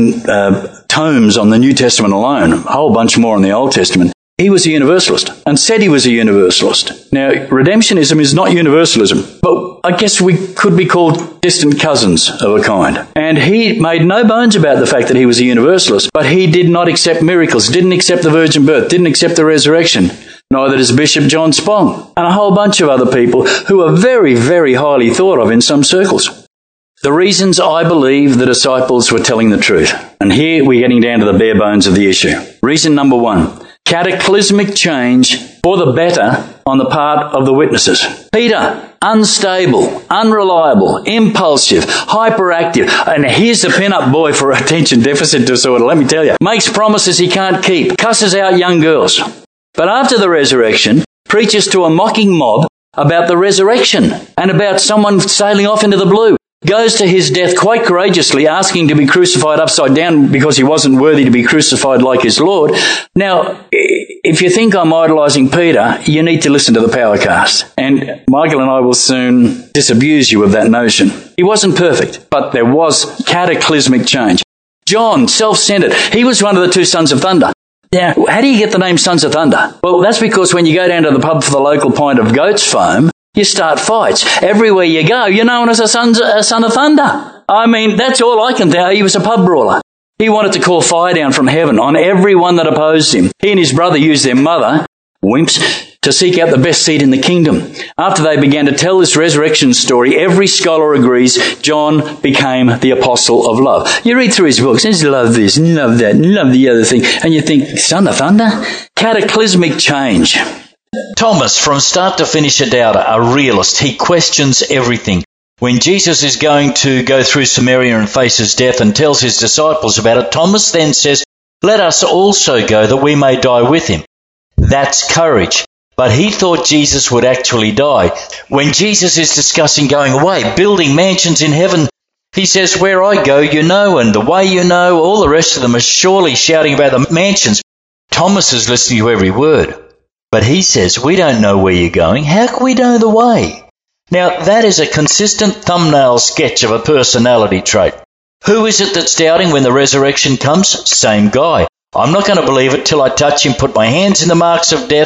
tomes on the New Testament alone, a whole bunch more on the Old Testament. He was a universalist and said he was a universalist. Now, redemptionism is not universalism, but I guess we could be called distant cousins of a kind. And he made no bones about the fact that he was a universalist, but he did not accept miracles, didn't accept the virgin birth, didn't accept the resurrection. Neither does Bishop John Spong and a whole bunch of other people who are very, very highly thought of in some circles. The reasons I believe the disciples were telling the truth. And here we're getting down to the bare bones of the issue. Reason number 1, cataclysmic change for the better on the part of the witnesses. Peter, unstable, unreliable, impulsive, hyperactive, and here's the pin-up boy for attention deficit disorder, let me tell you. Makes promises he can't keep, cusses out young girls. But after the resurrection, preaches to a mocking mob about the resurrection and about someone sailing off into the blue. Goes to his death quite courageously, asking to be crucified upside down because he wasn't worthy to be crucified like his Lord. Now, if you think I'm idolising Peter, you need to listen to the Powercast. And Michael and I will soon disabuse you of that notion. He wasn't perfect, but there was cataclysmic change. John, self-centered. He was one of the 2 sons of thunder. Now, how do you get the name Sons of Thunder? Well, that's because when you go down to the pub for the local pint of goat's foam, you start fights. Everywhere you go, you're known as a son of thunder. I mean, that's all I can tell. He was a pub brawler. He wanted to call fire down from heaven on everyone that opposed him. He and his brother used their mother, wimps, to seek out the best seat in the kingdom. After they began to tell this resurrection story, every scholar agrees John became the apostle of love. You read through his books, and you love this, and love that, and love the other thing, and you think, Son of Thunder? Cataclysmic change. Thomas, from start to finish a doubter, a realist. He questions everything. When Jesus is going to go through Samaria and face his death and tells his disciples about it, Thomas then says, "Let us also go that we may die with him." That's courage. But he thought Jesus would actually die. When Jesus is discussing going away, building mansions in heaven, he says, "Where I go, you know, and the way you know." All the rest of them are surely shouting about the mansions. Thomas is listening to every word. But he says, "We don't know where you're going. How can we know the way?" Now, that is a consistent thumbnail sketch of a personality trait. Who is it that's doubting when the resurrection comes? Same guy. I'm not going to believe it till I touch him, put my hands in the marks of death,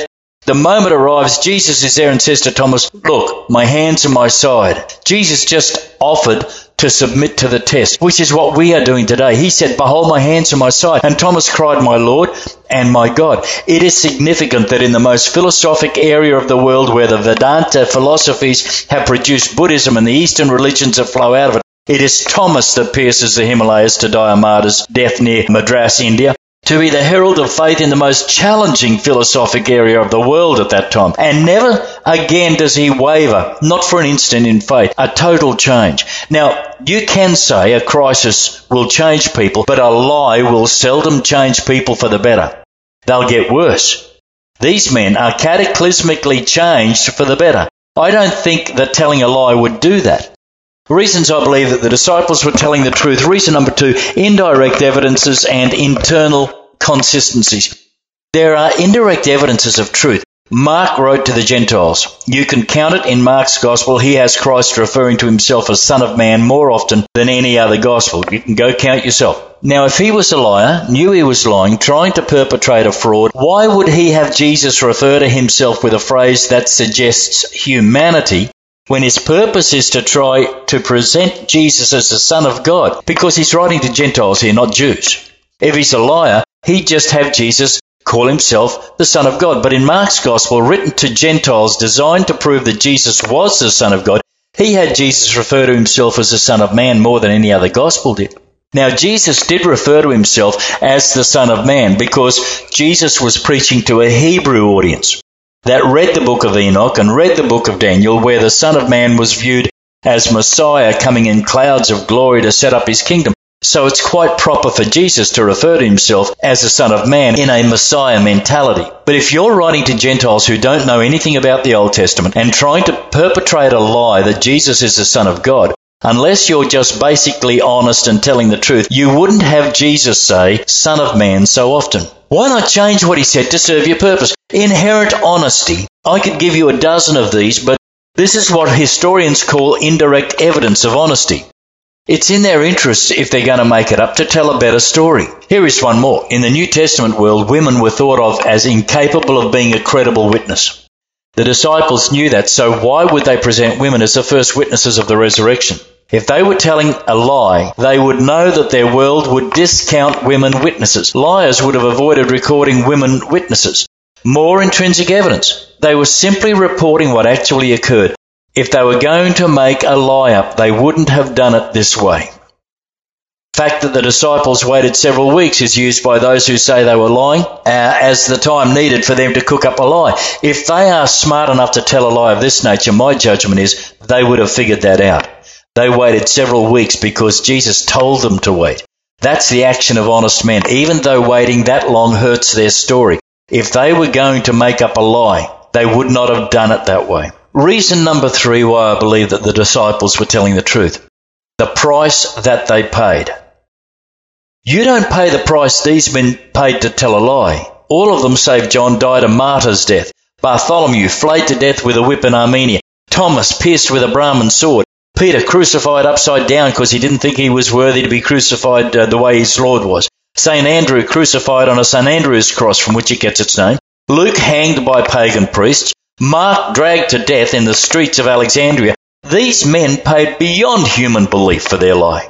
The moment arrives, Jesus is there and says to Thomas, look, my hands and my side. Jesus just offered to submit to the test, which is what we are doing today. He said, behold my hands and my side. And Thomas cried, my Lord and my God. It is significant that in the most philosophic area of the world where the Vedanta philosophies have produced Buddhism and the Eastern religions that flow out of it, it is Thomas that pierces the Himalayas to die a martyr's death near Madras, India, to be the herald of faith in the most challenging philosophic area of the world at that time. And never again does he waver, not for an instant in faith, a total change. Now, you can say a crisis will change people, but a lie will seldom change people for the better. They'll get worse. These men are cataclysmically changed for the better. I don't think that telling a lie would do that. Reasons I believe that the disciples were telling the truth. Reason number 2, indirect evidences and internal consistencies. There are indirect evidences of truth. Mark wrote to the Gentiles. You can count it in Mark's gospel. He has Christ referring to himself as Son of Man more often than any other gospel. You can go count yourself. Now, if he was a liar, knew he was lying, trying to perpetrate a fraud, why would he have Jesus refer to himself with a phrase that suggests humanity when his purpose is to try to present Jesus as the Son of God? Because he's writing to Gentiles here, not Jews. If he's a liar, he'd just have Jesus call himself the Son of God. But in Mark's Gospel, written to Gentiles, designed to prove that Jesus was the Son of God, he had Jesus refer to himself as the Son of Man more than any other Gospel did. Now, Jesus did refer to himself as the Son of Man because Jesus was preaching to a Hebrew audience that read the book of Enoch and read the book of Daniel, where the Son of Man was viewed as Messiah coming in clouds of glory to set up his kingdom. So it's quite proper for Jesus to refer to himself as the Son of Man in a Messiah mentality. But if you're writing to Gentiles who don't know anything about the Old Testament and trying to perpetrate a lie that Jesus is the Son of God, unless you're just basically honest and telling the truth, you wouldn't have Jesus say, Son of Man, so often. Why not change what he said to serve your purpose? Inherent honesty. I could give you a dozen of these, but this is what historians call indirect evidence of honesty. It's in their interests, if they're going to make it up, to tell a better story. Here is one more. In the New Testament world, women were thought of as incapable of being a credible witness. The disciples knew that, so why would they present women as the first witnesses of the resurrection? If they were telling a lie, they would know that their world would discount women witnesses. Liars would have avoided recording women witnesses. More intrinsic evidence. They were simply reporting what actually occurred. If they were going to make a lie up, they wouldn't have done it this way. The fact that the disciples waited several weeks is used by those who say they were lying as the time needed for them to cook up a lie. If they are smart enough to tell a lie of this nature, my judgment is they would have figured that out. They waited several weeks because Jesus told them to wait. That's the action of honest men, even though waiting that long hurts their story. If they were going to make up a lie, they would not have done it that way. Reason number 3 why I believe that the disciples were telling the truth. The price that they paid. You don't pay the price these men paid to tell a lie. All of them, save John, died a martyr's death. Bartholomew flayed to death with a whip in Armenia. Thomas pierced with a Brahmin sword. Peter crucified upside down because he didn't think he was worthy to be crucified the way his Lord was. St. Andrew crucified on a St. Andrew's cross from which it gets its name. Luke hanged by pagan priests. Mark dragged to death in the streets of Alexandria. These men paid beyond human belief for their lie.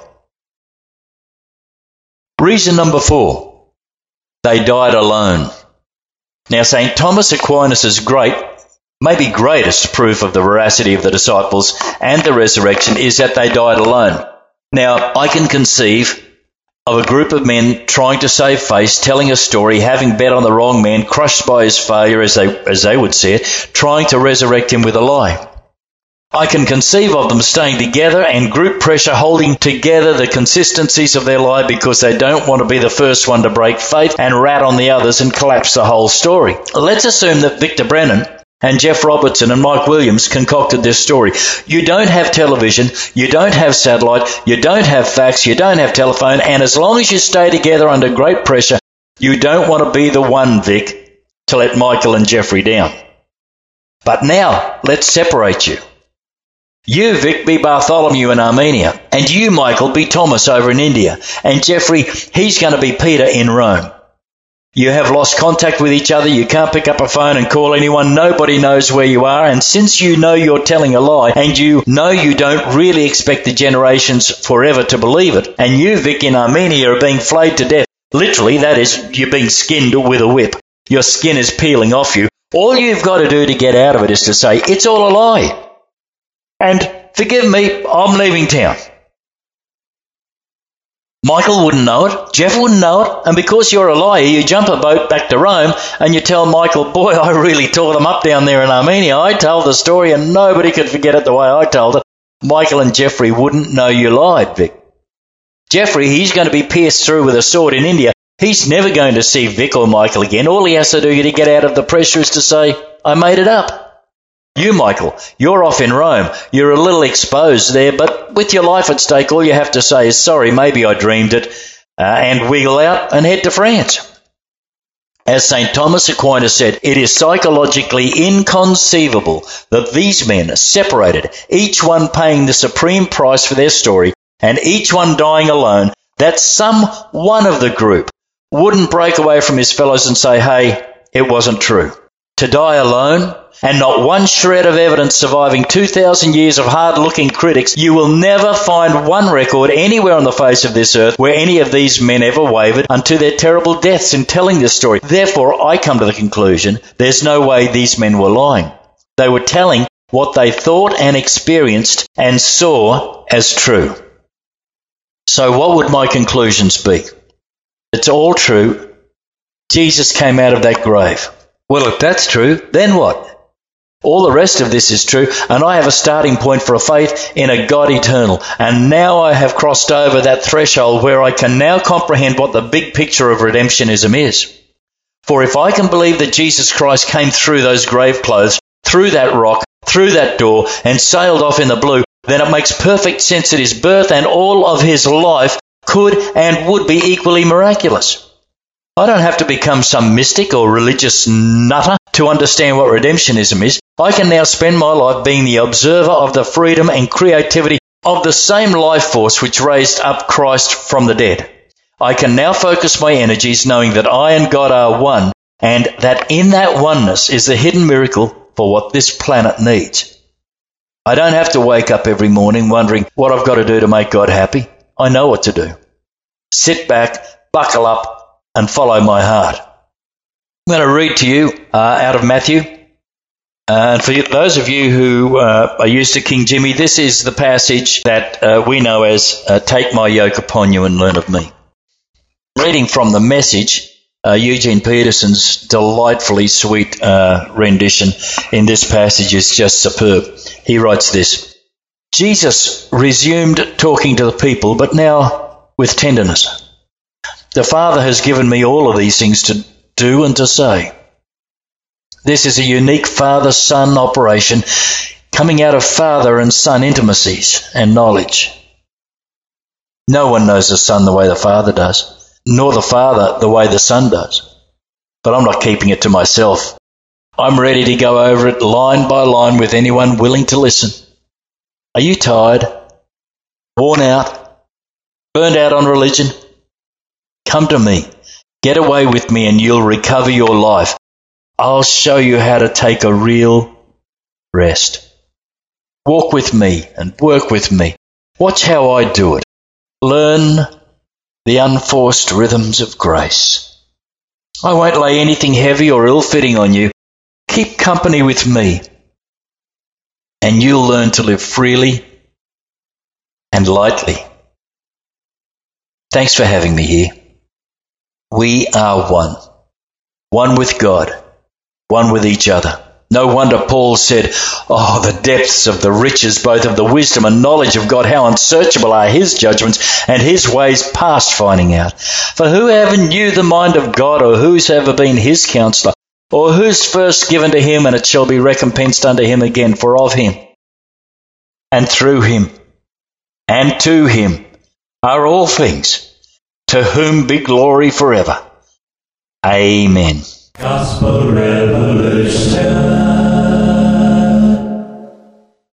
Reason number 4. They died alone. Now, St. Thomas Aquinas is great, maybe greatest proof of the veracity of the disciples and the resurrection is that they died alone. Now, I can conceive of a group of men trying to save face, telling a story, having bet on the wrong man, crushed by his failure, as they would say it, trying to resurrect him with a lie. I can conceive of them staying together and group pressure holding together the consistencies of their lie because they don't want to be the first one to break faith and rat on the others and collapse the whole story. Let's assume that Victor Brennan and Jeff Robertson and Mike Williams concocted this story. You don't have television, you don't have satellite, you don't have fax, you don't have telephone, and as long as you stay together under great pressure, you don't want to be the one, Vic, to let Michael and Jeffrey down. But now, let's separate you. You, Vic, be Bartholomew in Armenia, and you, Michael, be Thomas over in India, and Jeffrey, he's going to be Peter in Rome. You have lost contact with each other. You can't pick up a phone and call anyone. Nobody knows where you are. And since you know you're telling a lie, and you know you don't really expect the generations forever to believe it, and you, Vic, in Armenia are being flayed to death, literally, that is, you're being skinned with a whip. Your skin is peeling off you. All you've got to do to get out of it is to say, it's all a lie. And forgive me, I'm leaving town. Michael wouldn't know it. Jeff wouldn't know it. And because you're a liar, you jump a boat back to Rome and you tell Michael, boy, I really tore them up down there in Armenia. I told the story and nobody could forget it the way I told it. Michael and Jeffrey wouldn't know you lied, Vic. Jeffrey, he's going to be pierced through with a sword in India. He's never going to see Vic or Michael again. All he has to do to get out of the pressure is to say, I made it up. You, Michael, you're off in Rome. You're a little exposed there, but with your life at stake, all you have to say is, sorry, maybe I dreamed it, and wiggle out and head to France. As St. Thomas Aquinas said, it is psychologically inconceivable that these men, separated, each one paying the supreme price for their story, and each one dying alone, that some one of the group wouldn't break away from his fellows and say, hey, it wasn't true. To die alone, and not one shred of evidence surviving 2,000 years of hard-looking critics, you will never find one record anywhere on the face of this earth where any of these men ever wavered unto their terrible deaths in telling this story. Therefore, I come to the conclusion there's no way these men were lying. They were telling what they thought and experienced and saw as true. So what would my conclusions be? It's all true. Jesus came out of that grave. Well, if that's true, then what? All the rest of this is true, and I have a starting point for a faith in a God eternal. And now I have crossed over that threshold where I can now comprehend what the big picture of redemptionism is. For if I can believe that Jesus Christ came through those grave clothes, through that rock, through that door, and sailed off in the blue, then it makes perfect sense that his birth and all of his life could and would be equally miraculous. I don't have to become some mystic or religious nutter to understand what redemptionism is. I can now spend my life being the observer of the freedom and creativity of the same life force which raised up Christ from the dead. I can now focus my energies knowing that I and God are one, and that in that oneness is the hidden miracle for what this planet needs. I don't have to wake up every morning wondering what I've got to do to make God happy. I know what to do. Sit back, buckle up, and follow my heart. I'm going to read to you out of Matthew. And for those of you who are used to King Jimmy, this is the passage that we know as Take my yoke upon you and learn of me. Reading from the Message, Eugene Peterson's delightfully sweet rendition in this passage is just superb. He writes this: Jesus resumed talking to the people, but now with tenderness. The Father has given me all of these things to do and to say. This is a unique father-son operation coming out of father and son intimacies and knowledge. No one knows the Son the way the Father does, nor the Father the way the Son does. But I'm not keeping it to myself. I'm ready to go over it line by line with anyone willing to listen. Are you tired? Worn out? Burned out on religion? Come to me. Get away with me and you'll recover your life. I'll show you how to take a real rest. Walk with me and work with me. Watch how I do it. Learn the unforced rhythms of grace. I won't lay anything heavy or ill-fitting on you. Keep company with me, and you'll learn to live freely and lightly. Thanks for having me here. We are one. One with God. One with each other. No wonder Paul said, oh, the depths of the riches, both of the wisdom and knowledge of God, how unsearchable are his judgments and his ways past finding out. For who ever knew the mind of God, or who's ever been his counselor, or who's first given to him, and it shall be recompensed unto him again, for of him, and through him, and to him are all things, to whom be glory forever. Amen. Gospel Revolution.